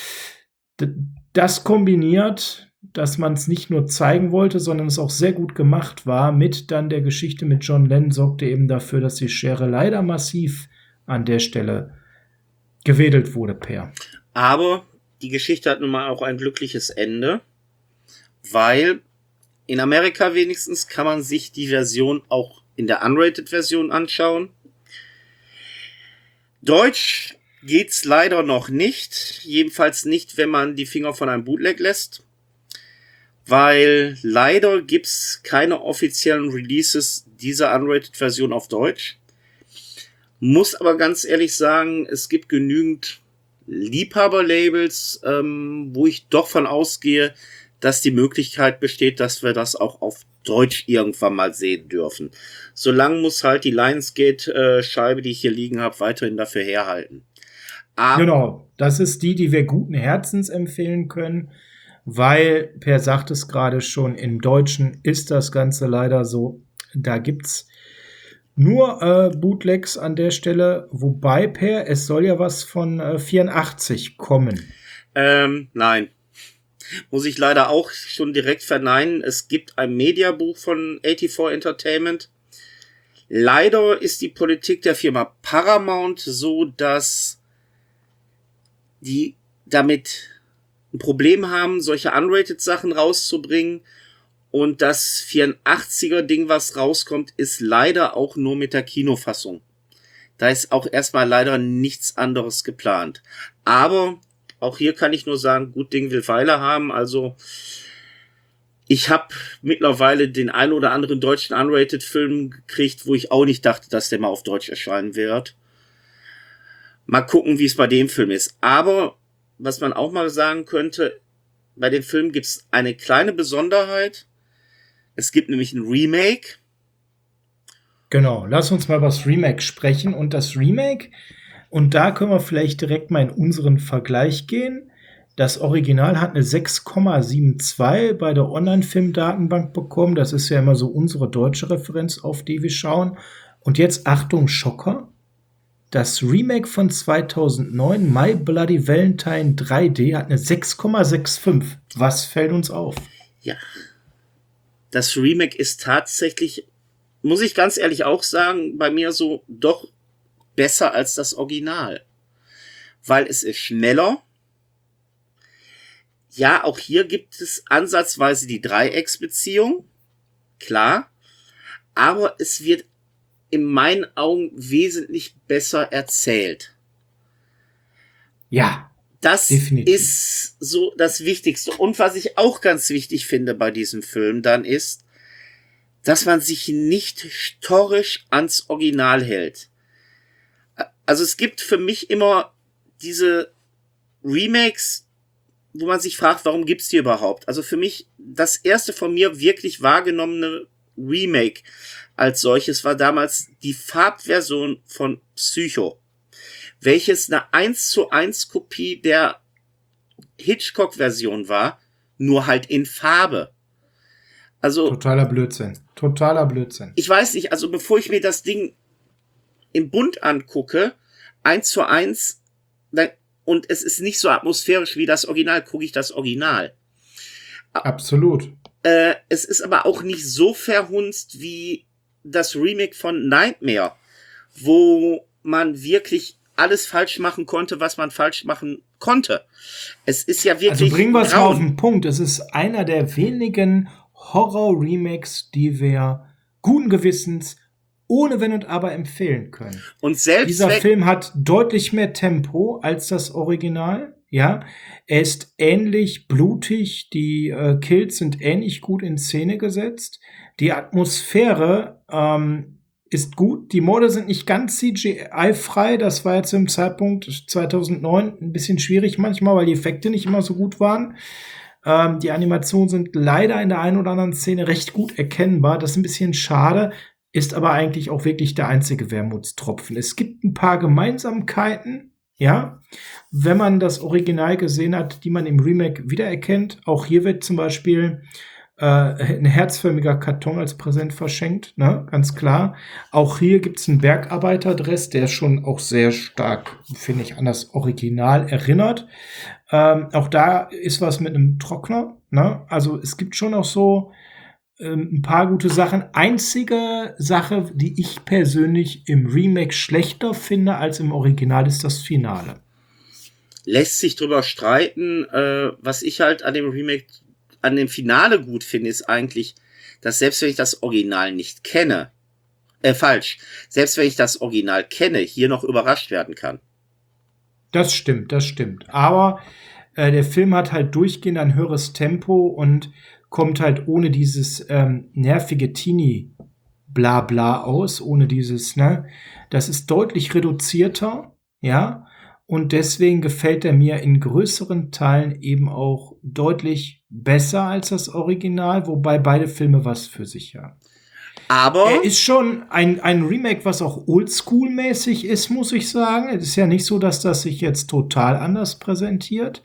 das kombiniert, dass man es nicht nur zeigen wollte, sondern es auch sehr gut gemacht war, mit dann der Geschichte mit John Lennon, sorgte eben dafür, dass die Schere leider massiv an der Stelle gewedelt wurde, Per. Aber die Geschichte hat nun mal auch ein glückliches Ende, weil in Amerika wenigstens kann man sich die Version auch in der Unrated-Version anschauen. Deutsch geht's leider noch nicht. Jedenfalls nicht, wenn man die Finger von einem Bootleg lässt. weil leider gibt's keine offiziellen Releases dieser Unrated-Version auf Deutsch. Muss aber ganz ehrlich sagen, es gibt genügend Liebhaber-Labels, wo ich doch von ausgehe, dass die Möglichkeit besteht, dass wir das auch auf Deutsch irgendwann mal sehen dürfen. Solange muss halt die Lionsgate-Scheibe, die ich hier liegen habe, weiterhin dafür herhalten. Aber Genau, das ist die wir guten Herzens empfehlen können, weil, Per sagt es gerade schon, im Deutschen ist das Ganze leider so, da gibt's nur Bootlegs an der Stelle, wobei, Per, es soll ja was von 84 kommen. nein. Muss ich leider auch schon direkt verneinen. Es gibt ein Mediabuch von 84 Entertainment. Leider ist die Politik der Firma Paramount so, dass die damit ein Problem haben, solche Unrated-Sachen rauszubringen. Und das 84er-Ding, was rauskommt, ist leider auch nur mit der Kinofassung. Da ist auch erstmal leider nichts anderes geplant. Aber auch hier kann ich nur sagen, gut Ding will Weile haben. Also ich habe mittlerweile den einen oder anderen deutschen Unrated-Film gekriegt, wo ich auch nicht dachte, dass der mal auf Deutsch erscheinen wird. Mal gucken, wie es bei dem Film ist. Aber was man auch mal sagen könnte, bei dem Film gibt es eine kleine Besonderheit. Es gibt nämlich ein Remake. Genau, lass uns mal über das Remake sprechen. Und das Remake, und da können wir vielleicht direkt mal in unseren Vergleich gehen. Das Original hat eine 6,72 bei der Online-Film-Datenbank bekommen. Das ist ja immer so unsere deutsche Referenz, auf die wir schauen. Und jetzt, Achtung, Schocker. Das Remake von 2009, My Bloody Valentine 3D, hat eine 6,65. Was fällt uns auf? Ja, das Remake ist tatsächlich, muss ich ganz ehrlich auch sagen, bei mir so doch besser als das Original. Weil es ist schneller. Ja, auch hier gibt es ansatzweise die Dreiecksbeziehung. Klar. Aber es wird in meinen Augen wesentlich besser erzählt. Ja, das definitiv. ist so das Wichtigste. Und was ich auch ganz wichtig finde bei diesem Film dann ist, dass man sich nicht historisch ans Original hält. Also es gibt für mich immer diese Remakes, wo man sich fragt, warum gibt's die überhaupt? Also für mich, das erste von mir wirklich wahrgenommene Remake als solches war damals die Farbversion von Psycho, welches eine 1:1 Kopie der Hitchcock-Version war, nur halt in Farbe. Also Totaler Blödsinn. Totaler Blödsinn. ich weiß nicht, also bevor ich mir das Ding im Bunt angucke, 1:1, und es ist nicht so atmosphärisch wie das Original, gucke ich das Original. Absolut. Es ist aber auch nicht so verhunzt wie das Remake von Nightmare, wo man wirklich alles falsch machen konnte, was man falsch machen konnte. Es ist ja wirklich Also bringen wir es mal grauen. auf den Punkt. Es ist einer der wenigen Horror-Remakes, die wir guten Gewissens ohne Wenn und Aber empfehlen können. Und selbst Dieser wenn, Film hat deutlich mehr Tempo als das Original. Ja, er ist ähnlich blutig, die Kills sind ähnlich gut in Szene gesetzt. Die Atmosphäre ist gut. Die Morde sind nicht ganz CGI-frei. Das war jetzt im Zeitpunkt 2009 ein bisschen schwierig manchmal, weil die Effekte nicht immer so gut waren. Die Animationen sind leider in der einen oder anderen Szene recht gut erkennbar. Das ist ein bisschen schade, ist aber eigentlich auch wirklich der einzige Wermutstropfen. Es gibt ein paar Gemeinsamkeiten, ja, wenn man das Original gesehen hat, die man im Remake wiedererkennt. Auch hier wird zum Beispiel ein herzförmiger Karton als Präsent verschenkt, ne, ganz klar. Auch hier gibt's einen Bergarbeiterdress, der schon auch sehr stark, finde ich, an das Original erinnert. Auch da ist was mit einem Trockner, ne? Also es gibt schon auch so ein paar gute Sachen. Einzige Sache, die ich persönlich im Remake schlechter finde als im Original, ist das Finale. lässt sich drüber streiten, was ich halt an dem Remake, an dem Finale gut finde, ist eigentlich, dass selbst wenn ich das Original nicht kenne, falsch, selbst wenn ich das Original kenne, hier noch überrascht werden kann. Das stimmt, das stimmt. Aber der Film hat halt durchgehend ein höheres Tempo und kommt halt ohne dieses nervige Teenie-Blabla aus, ohne dieses, ne? Das ist deutlich reduzierter, ja, und deswegen gefällt er mir in größeren Teilen eben auch deutlich besser als das Original, wobei beide Filme was für sich haben. Aber er ist schon ein Remake, was auch oldschool-mäßig ist, muss ich sagen. Es ist ja nicht so, dass das sich jetzt total anders präsentiert.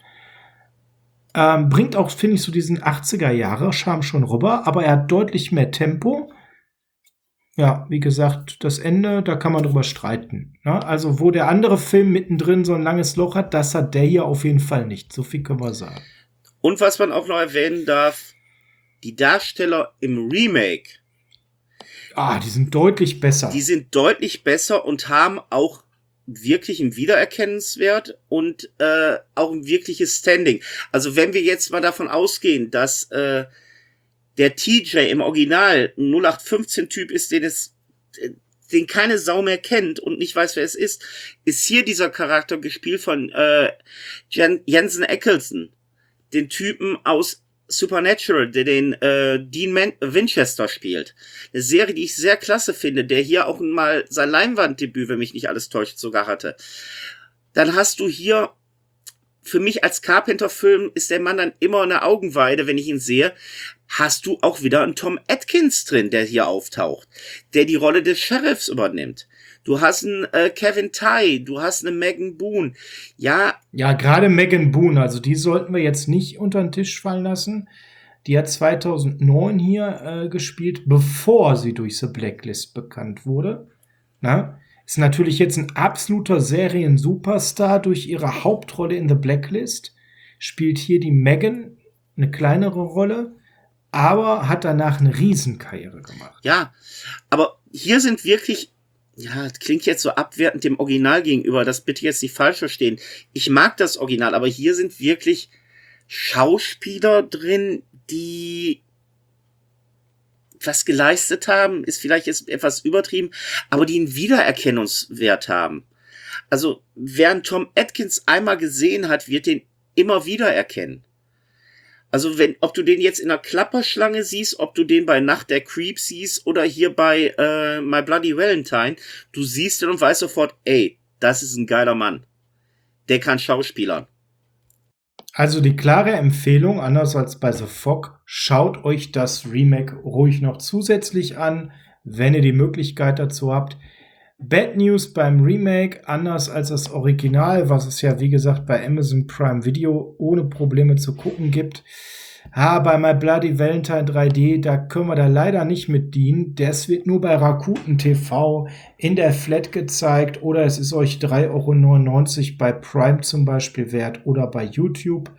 Bringt auch, finde ich, so diesen 80er-Jahre-Charme schon rüber, aber er hat deutlich mehr Tempo. Ja, wie gesagt, das Ende, da kann man drüber streiten. Ne? Also, wo der andere Film mittendrin so ein langes Loch hat, das hat der hier auf jeden Fall nicht. So viel können wir sagen. Und was man auch noch erwähnen darf, die Darsteller im Remake, die sind deutlich besser. Die sind deutlich besser und haben auch wirklich einen Wiedererkennungswert und auch ein wirkliches Standing. Also wenn wir jetzt mal davon ausgehen, dass der TJ im Original ein 0815-Typ ist, den keine Sau mehr kennt und nicht weiß, wer es ist hier dieser Charakter gespielt von Jensen Ackles, den Typen aus Supernatural, der den Dean Winchester spielt. Eine Serie, die ich sehr klasse finde, der hier auch mal sein Leinwanddebüt, wenn mich nicht alles täuscht, sogar hatte. Dann hast du hier, für mich als Carpenter-Film ist der Mann dann immer eine Augenweide, wenn ich ihn sehe, hast du auch wieder einen Tom Atkins drin, der hier auftaucht, der die Rolle des Sheriffs übernimmt. Du hast einen Kevin Tighe, du hast eine Megan Boone. Ja, gerade Megan Boone, also die sollten wir jetzt nicht unter den Tisch fallen lassen. Die hat 2009 hier gespielt, bevor sie durch The Blacklist bekannt wurde. Na? Ist natürlich jetzt ein absoluter Serien-Superstar durch ihre Hauptrolle in The Blacklist. Spielt hier die Megan eine kleinere Rolle, aber hat danach eine Riesenkarriere gemacht. Ja, aber hier sind wirklich, ja, das klingt jetzt so abwertend dem Original gegenüber, das bitte jetzt nicht falsch verstehen. Ich mag das Original, aber hier sind wirklich Schauspieler drin, die was geleistet haben, ist vielleicht jetzt etwas übertrieben, aber die einen Wiedererkennungswert haben. Also, wer einen Tom Atkins einmal gesehen hat, wird den immer wieder erkennen. Also ob du den jetzt in der Klapperschlange siehst, ob du den bei Nacht der Creeps siehst oder hier bei My Bloody Valentine, du siehst den und weißt sofort, ey, das ist ein geiler Mann. Der kann schauspielern. Also die klare Empfehlung, anders als bei The Fog, schaut euch das Remake ruhig noch zusätzlich an, wenn ihr die Möglichkeit dazu habt. Bad News beim Remake, anders als das Original, was es ja wie gesagt bei Amazon Prime Video ohne Probleme zu gucken gibt. Bei My Bloody Valentine 3D, da können wir da leider nicht mit dienen. Das wird nur bei Rakuten TV in der Flat gezeigt oder es ist euch 3,99 € bei Prime zum Beispiel wert oder bei YouTube.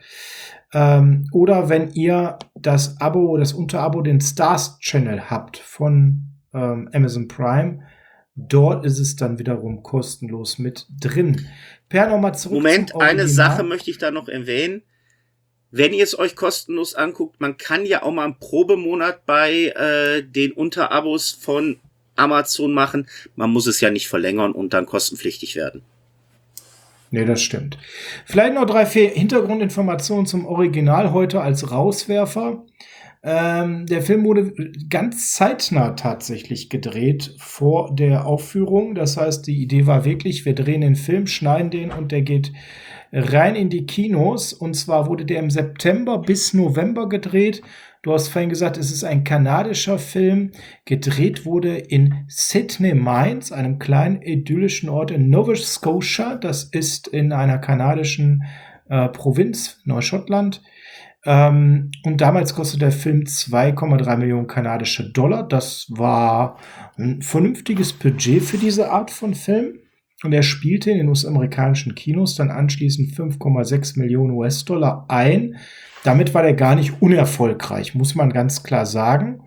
Oder wenn ihr das Unterabo, den Stars Channel habt von Amazon Prime, dort ist es dann wiederum kostenlos mit drin. Per, nochmal zurück. Moment, eine Sache möchte ich da noch erwähnen. Wenn ihr es euch kostenlos anguckt, man kann ja auch mal einen Probemonat bei den Unterabos von Amazon machen. Man muss es ja nicht verlängern und dann kostenpflichtig werden. Nee, das stimmt. Vielleicht noch 3, 4 Hintergrundinformationen zum Original heute als Rauswerfer. Der Film wurde ganz zeitnah tatsächlich gedreht vor der Aufführung. Das heißt, die Idee war wirklich, wir drehen den Film, schneiden den und der geht rein in die Kinos. Und zwar wurde der im September bis November gedreht. Du hast vorhin gesagt, es ist ein kanadischer Film. Gedreht wurde in Sydney Mines, einem kleinen idyllischen Ort in Nova Scotia. Das ist in einer kanadischen Provinz, Neuschottland. Und damals kostete der Film 2,3 Millionen kanadische Dollar. Das war ein vernünftiges Budget für diese Art von Film. Und er spielte in den US-amerikanischen Kinos dann anschließend 5,6 Millionen US-Dollar ein. Damit war der gar nicht unerfolgreich, muss man ganz klar sagen.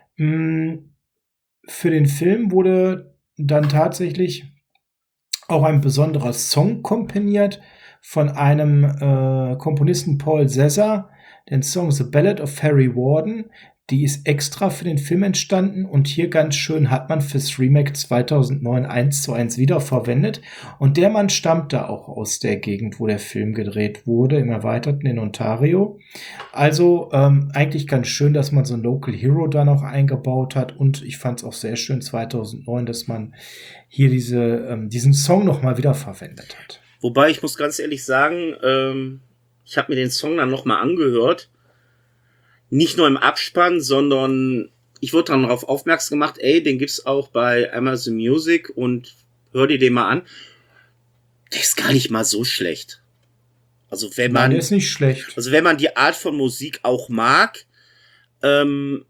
Für den Film wurde dann tatsächlich auch ein besonderer Song komponiert von einem Komponisten Paul Cesar, den Song The Ballad of Harry Warden. die ist extra für den Film entstanden und hier ganz schön hat man fürs Remake 2009 1:1 wiederverwendet. Und der Mann stammte auch aus der Gegend, wo der Film gedreht wurde, im Erweiterten in Ontario. Also eigentlich ganz schön, dass man so ein Local Hero da noch eingebaut hat. Und ich fand es auch sehr schön 2009, dass man hier diesen Song noch mal wiederverwendet hat. Wobei, ich muss ganz ehrlich sagen, ich habe mir den Song dann noch mal angehört. Nicht nur im Abspann, sondern ich wurde dann darauf aufmerksam gemacht, den gibt's auch bei Amazon Music und hör dir den mal an. Der ist gar nicht mal so schlecht. Also wenn man, Nein, der ist nicht schlecht. Also wenn man die Art von Musik auch mag, irgendwie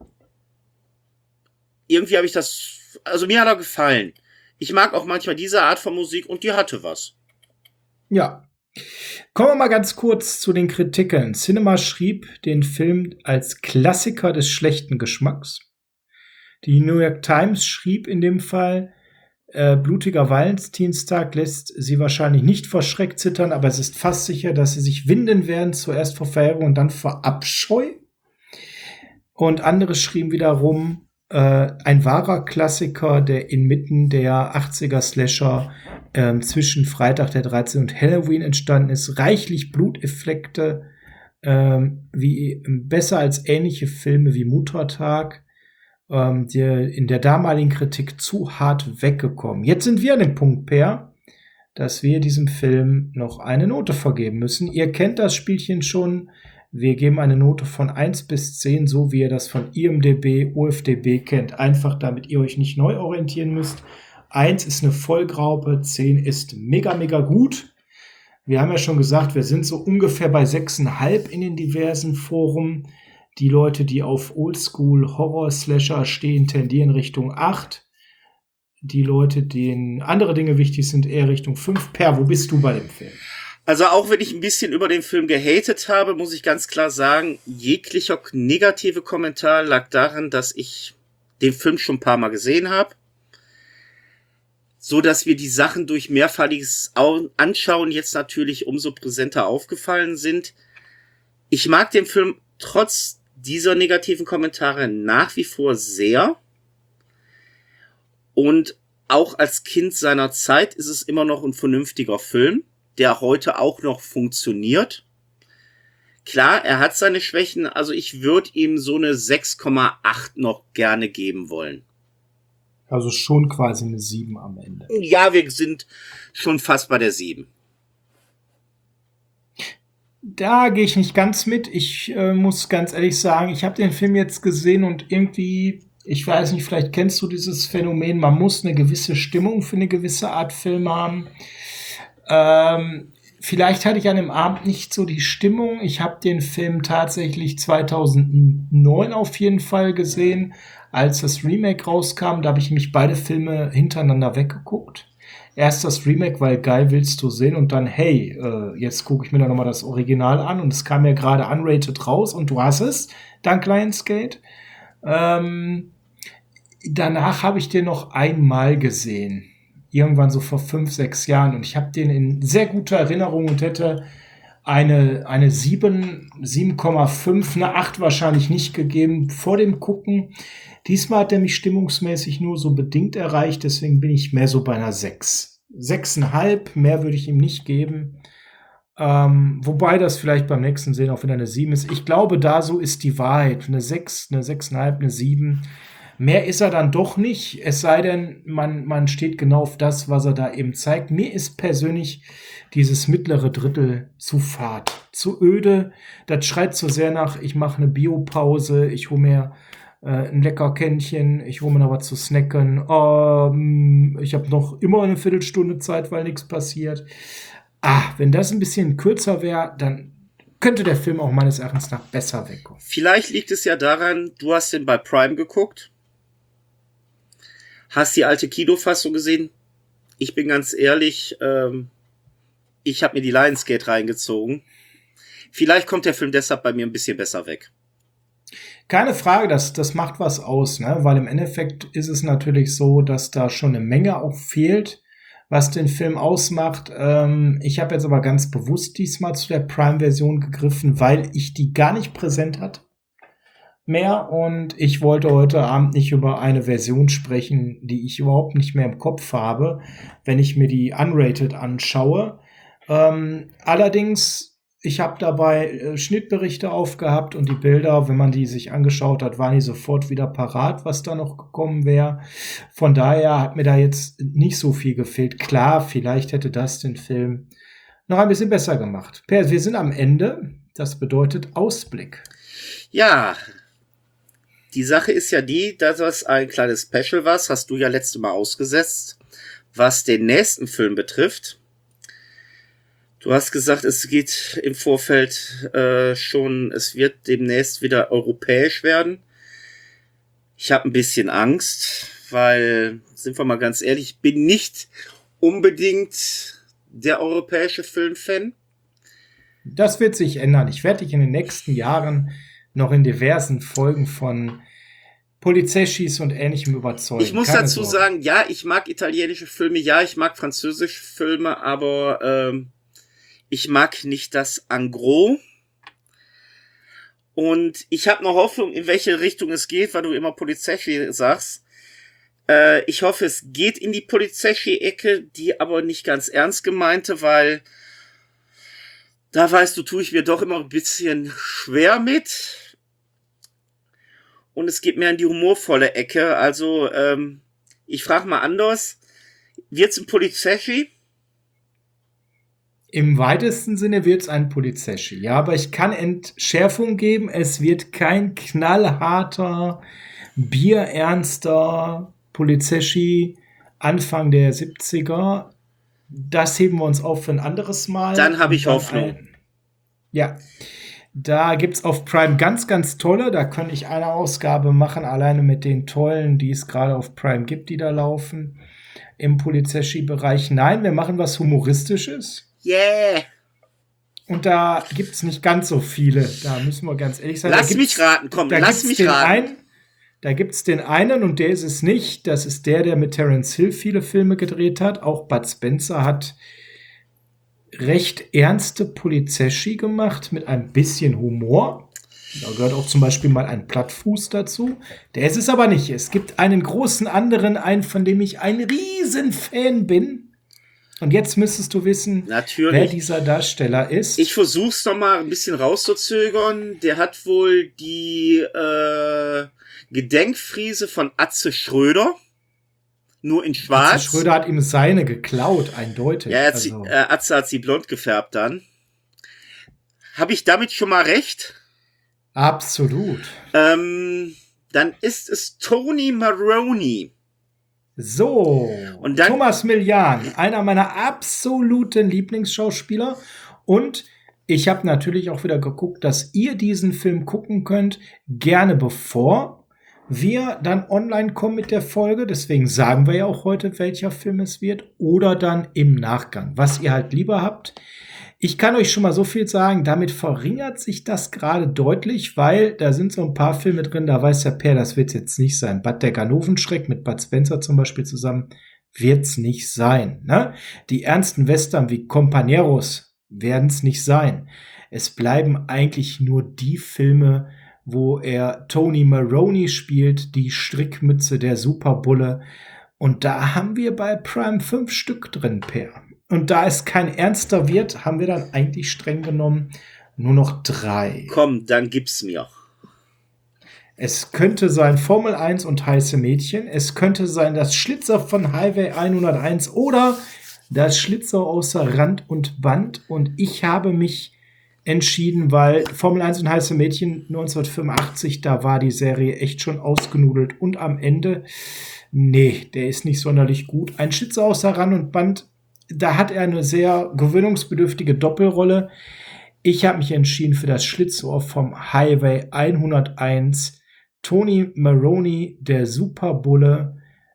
habe ich das, also mir hat er gefallen. Ich mag auch manchmal diese Art von Musik und die hatte was. Ja. Kommen wir mal ganz kurz zu den Kritiken. Cinema schrieb den Film als Klassiker des schlechten Geschmacks. Die New York Times schrieb in dem Fall, blutiger Valentinstag lässt sie wahrscheinlich nicht vor Schreck zittern, aber es ist fast sicher, dass sie sich winden werden, zuerst vor Verheerung und dann vor Abscheu. Und andere schrieben wiederum, ein wahrer Klassiker, der inmitten der 80er Slasher zwischen Freitag der 13. und Halloween entstanden ist. Reichlich Bluteffekte, wie besser als ähnliche Filme wie Muttertag, die in der damaligen Kritik zu hart weggekommen. Jetzt sind wir an dem Punkt, Per, dass wir diesem Film noch eine Note vergeben müssen. Ihr kennt das Spielchen schon. Wir geben eine Note von 1 bis 10, so wie ihr das von IMDb, OFDB kennt. Einfach, damit ihr euch nicht neu orientieren müsst. 1 ist eine Vollgraupe, 10 ist mega, mega gut. Wir haben ja schon gesagt, wir sind so ungefähr bei 6,5 in den diversen Foren. Die Leute, die auf Oldschool-Horror-Slasher stehen, tendieren Richtung 8. Die Leute, denen andere Dinge wichtig sind, eher Richtung 5. Per, wo bist du bei dem Film? Also auch wenn ich ein bisschen über den Film gehatet habe, muss ich ganz klar sagen, jeglicher negative Kommentar lag daran, dass ich den Film schon ein paar Mal gesehen habe. So dass wir die Sachen durch mehrfachliches Anschauen jetzt natürlich umso präsenter aufgefallen sind. Ich mag den Film trotz dieser negativen Kommentare nach wie vor sehr. Und auch als Kind seiner Zeit ist es immer noch ein vernünftiger Film, der heute auch noch funktioniert. Klar, er hat seine Schwächen, also ich würde ihm so eine 6,8 noch gerne geben wollen. Also schon quasi eine 7 am Ende. Ja, wir sind schon fast bei der 7. Da gehe ich nicht ganz mit. Ich muss ganz ehrlich sagen, ich habe den Film jetzt gesehen und irgendwie, ich weiß nicht, vielleicht kennst du dieses Phänomen, man muss eine gewisse Stimmung für eine gewisse Art Film haben. Vielleicht hatte ich an dem Abend nicht so die Stimmung. Ich habe den Film tatsächlich 2009 auf jeden Fall gesehen, als das Remake rauskam. Da habe ich mich beide Filme hintereinander weggeguckt. Erst das Remake, weil geil willst du sehen, und dann, hey, jetzt gucke ich mir da nochmal das Original an, und es kam ja gerade unrated raus und du hast es, dank Lionsgate. Danach habe ich den noch einmal gesehen. Irgendwann so vor 5, 6 Jahren, und ich habe den in sehr guter Erinnerung und hätte eine 7, 7,5, eine 8 wahrscheinlich nicht gegeben vor dem Gucken. Diesmal hat er mich stimmungsmäßig nur so bedingt erreicht, deswegen bin ich mehr so bei einer 6. 6,5, mehr würde ich ihm nicht geben. Wobei das vielleicht beim nächsten Sehen auch wieder eine 7 ist. Ich glaube, da so ist die Wahrheit. Eine 6, eine 6,5, eine 7. Mehr ist er dann doch nicht, es sei denn, man steht genau auf das, was er da eben zeigt. Mir ist persönlich dieses mittlere Drittel zu fad, zu öde. Das schreit so sehr nach, ich mache eine Biopause, ich hole mir ein Leckerkännchen, ich hole mir noch was zu snacken. Ich habe noch immer eine Viertelstunde Zeit, weil nichts passiert. Wenn das ein bisschen kürzer wäre, dann könnte der Film auch meines Erachtens nach besser wegkommen. Vielleicht liegt es ja daran, du hast den bei Prime geguckt. Hast die alte Kinofassung gesehen? Ich bin ganz ehrlich, ich habe mir die Lionsgate reingezogen. Vielleicht kommt der Film deshalb bei mir ein bisschen besser weg. Keine Frage, das macht was aus, ne? Weil im Endeffekt ist es natürlich so, dass da schon eine Menge auch fehlt, was den Film ausmacht. Ich habe jetzt aber ganz bewusst diesmal zu der Prime-Version gegriffen, weil ich die gar nicht präsent hatte. mehr und ich wollte heute Abend nicht über eine Version sprechen, die ich überhaupt nicht mehr im Kopf habe, wenn ich mir die Unrated anschaue. Allerdings, ich habe dabei Schnittberichte aufgehabt und die Bilder, wenn man die sich angeschaut hat, waren die sofort wieder parat, was da noch gekommen wäre. Von daher hat mir da jetzt nicht so viel gefehlt. Klar, vielleicht hätte das den Film noch ein bisschen besser gemacht. Per, wir sind am Ende. Das bedeutet Ausblick. Ja, die Sache ist ja die, dass das ein kleines Special war, hast du ja letztes Mal ausgesetzt, was den nächsten Film betrifft. Du hast gesagt, es geht im Vorfeld schon, es wird demnächst wieder europäisch werden. Ich habe ein bisschen Angst, weil, sind wir mal ganz ehrlich, ich bin nicht unbedingt der europäische Filmfan. Das wird sich ändern. Ich werde dich in den nächsten Jahren noch in diversen Folgen von Polizeschis und Ähnlichem überzeugen. Ich muss dazu sagen, ja, ich mag italienische Filme, ja, ich mag französische Filme, aber ich mag nicht das en gros. Und ich habe noch Hoffnung, in welche Richtung es geht, weil du immer Polizeschi sagst. Ich hoffe, es geht in die Polizeschi-Ecke, die aber nicht ganz ernst gemeinte, weil da weißt du, tue ich mir doch immer ein bisschen schwer mit. Und es geht mehr in die humorvolle Ecke. Also, ich frage mal anders. Wird's ein Polizeschi? Im weitesten Sinne wird's ein Polizeschi. Ja, aber ich kann Entschärfung geben. Es wird kein knallharter, bierernster Polizeschi Anfang der 70er. Das heben wir uns auf für ein anderes Mal. Dann habe ich Hoffnung. Ja, da gibt's auf Prime ganz, ganz tolle. Da kann ich eine Ausgabe machen, alleine mit den tollen, die es gerade auf Prime gibt, die da laufen im Polizeschi-Bereich. Nein, wir machen was Humoristisches. Yeah! Und da gibt's nicht ganz so viele. Da müssen wir ganz ehrlich sein. Lass mich raten, komm, lass mich raten. Da gibt's den einen und der ist es nicht. Das ist der mit Terence Hill viele Filme gedreht hat. Auch Bud Spencer hat recht ernste Polizeschi gemacht mit ein bisschen Humor. Da gehört auch zum Beispiel mal ein Plattfuß dazu. Der ist es aber nicht. Es gibt einen großen anderen, einen, von dem ich ein Riesenfan bin. Und jetzt müsstest du wissen, natürlich, wer dieser Darsteller ist. Ich versuch's noch mal ein bisschen rauszuzögern. Der hat wohl die Gedenkfriese von Atze Schröder. Nur in schwarz. Atze Schröder hat ihm seine geklaut, eindeutig. Ja, Atze hat sie blond gefärbt dann. Habe ich damit schon mal recht? Absolut. Dann ist es Tony Maroney. So, und dann Thomas Millian, einer meiner absoluten Lieblingsschauspieler. Und ich habe natürlich auch wieder geguckt, dass ihr diesen Film gucken könnt, gerne bevor wir dann online kommen mit der Folge. Deswegen sagen wir ja auch heute, welcher Film es wird. Oder dann im Nachgang, was ihr halt lieber habt. Ich kann euch schon mal so viel sagen, damit verringert sich das gerade deutlich, weil da sind so ein paar Filme drin, da weiß der Per, das wird's jetzt nicht sein. Bad der Ganovenschreck mit Bud Spencer zum Beispiel zusammen wird's nicht sein. Ne? Die ernsten Western wie Companeros werden's nicht sein. Es bleiben eigentlich nur die Filme, wo er Tony Maroney spielt, die Strickmütze der Superbulle. Und da haben wir bei Prime 5 Stück drin, Per. Und da es kein ernster wird, haben wir dann eigentlich streng genommen nur noch 3. Komm, dann gib's mir. Es könnte sein Formel 1 und heiße Mädchen. Es könnte sein das Schlitzer von Highway 101 oder das Schlitzer außer Rand und Band. Und ich habe mich entschieden, weil Formel 1 und heiße Mädchen 1985, da war die Serie echt schon ausgenudelt. Und am Ende, nee, der ist nicht sonderlich gut. Ein Schlitzer außer Rand und Band, da hat er eine sehr gewöhnungsbedürftige Doppelrolle. Ich habe mich entschieden für das Schlitzohr vom Highway 101. Tony Maroney, der Superbulle,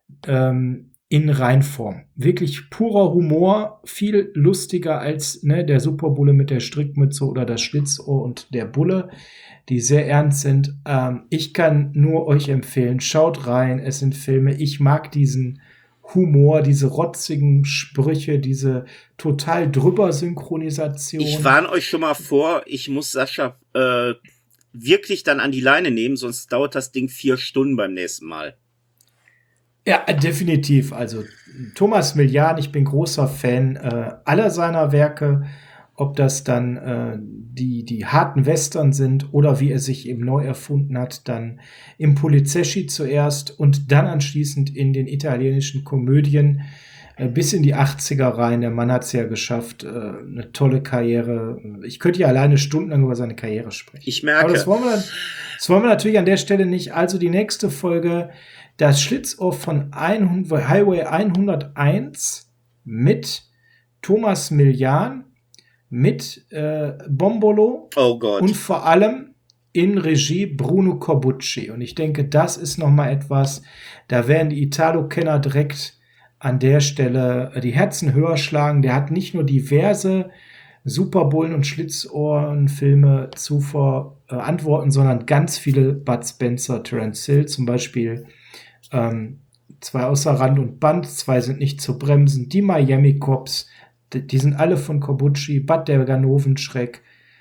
in Reinform. Wirklich purer Humor, viel lustiger als der Superbulle mit der Strickmütze oder das Schlitzohr und der Bulle, die sehr ernst sind. Ich kann nur euch empfehlen, schaut rein, es sind Filme. Ich mag diesen Humor, diese rotzigen Sprüche, diese total drüber Synchronisation. Ich warne euch schon mal vor, ich muss Sascha wirklich dann an die Leine nehmen, sonst dauert das Ding 4 Stunden beim nächsten Mal. Ja, definitiv. Also Thomas Millian, ich bin großer Fan aller seiner Werke, ob das dann die harten Western sind oder wie er sich eben neu erfunden hat, dann im Polizeschi zuerst und dann anschließend in den italienischen Komödien bis in die 80er rein. Der Mann hat es ja geschafft, eine tolle Karriere. Ich könnte ja alleine stundenlang über seine Karriere sprechen. Ich merke. Aber das wollen wir natürlich an der Stelle nicht. Also die nächste Folge, das Schlitzohr von Highway 101 mit Thomas Millian, mit Bombolo Oh Gott. und vor allem in Regie Bruno Corbucci. Und ich denke, das ist noch mal etwas, da werden die Italo-Kenner direkt an der Stelle die Herzen höher schlagen. Der hat nicht nur diverse Superbullen- und Schlitzohren-Filme zu verantworten, sondern ganz viele Bud Spencer, Terence Hill, zum Beispiel 2 außer Rand und Band, 2 sind nicht zu bremsen, die Miami Cops, die sind alle von Corbucci, Bud der Ganovenschreck.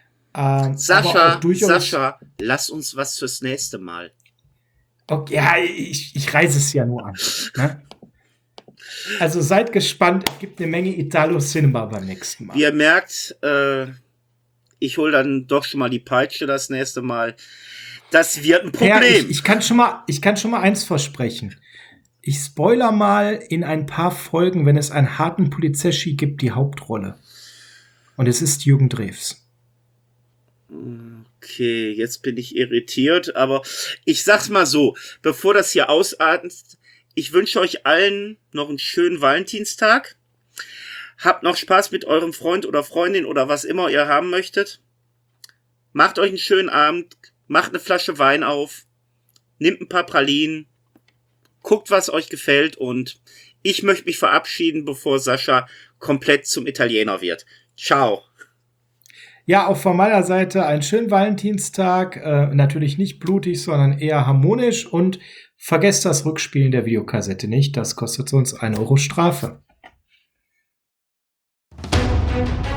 Sascha, lass uns was fürs nächste Mal. Okay, ja, ich reiße es ja nur an. Ne? Also seid gespannt, es gibt eine Menge Italo-Cinema beim nächsten Mal. Wie ihr merkt, ich hole dann doch schon mal die Peitsche das nächste Mal. Das wird ein Problem. Ja, ich kann schon mal eins versprechen. Ich spoiler mal in ein paar Folgen, wenn es einen harten Polizeschi gibt, die Hauptrolle. Und es ist Jürgen Drews. Okay, jetzt bin ich irritiert, aber ich sag's mal so, bevor das hier ausartet, ich wünsche euch allen noch einen schönen Valentinstag. Habt noch Spaß mit eurem Freund oder Freundin oder was immer ihr haben möchtet. Macht euch einen schönen Abend, macht eine Flasche Wein auf, nehmt ein paar Pralinen, guckt, was euch gefällt und ich möchte mich verabschieden, bevor Sascha komplett zum Italiener wird. Ciao. Ja, auch von meiner Seite einen schönen Valentinstag. Natürlich nicht blutig, sondern eher harmonisch. Und vergesst das Rückspielen der Videokassette nicht. Das kostet uns 1 € Strafe.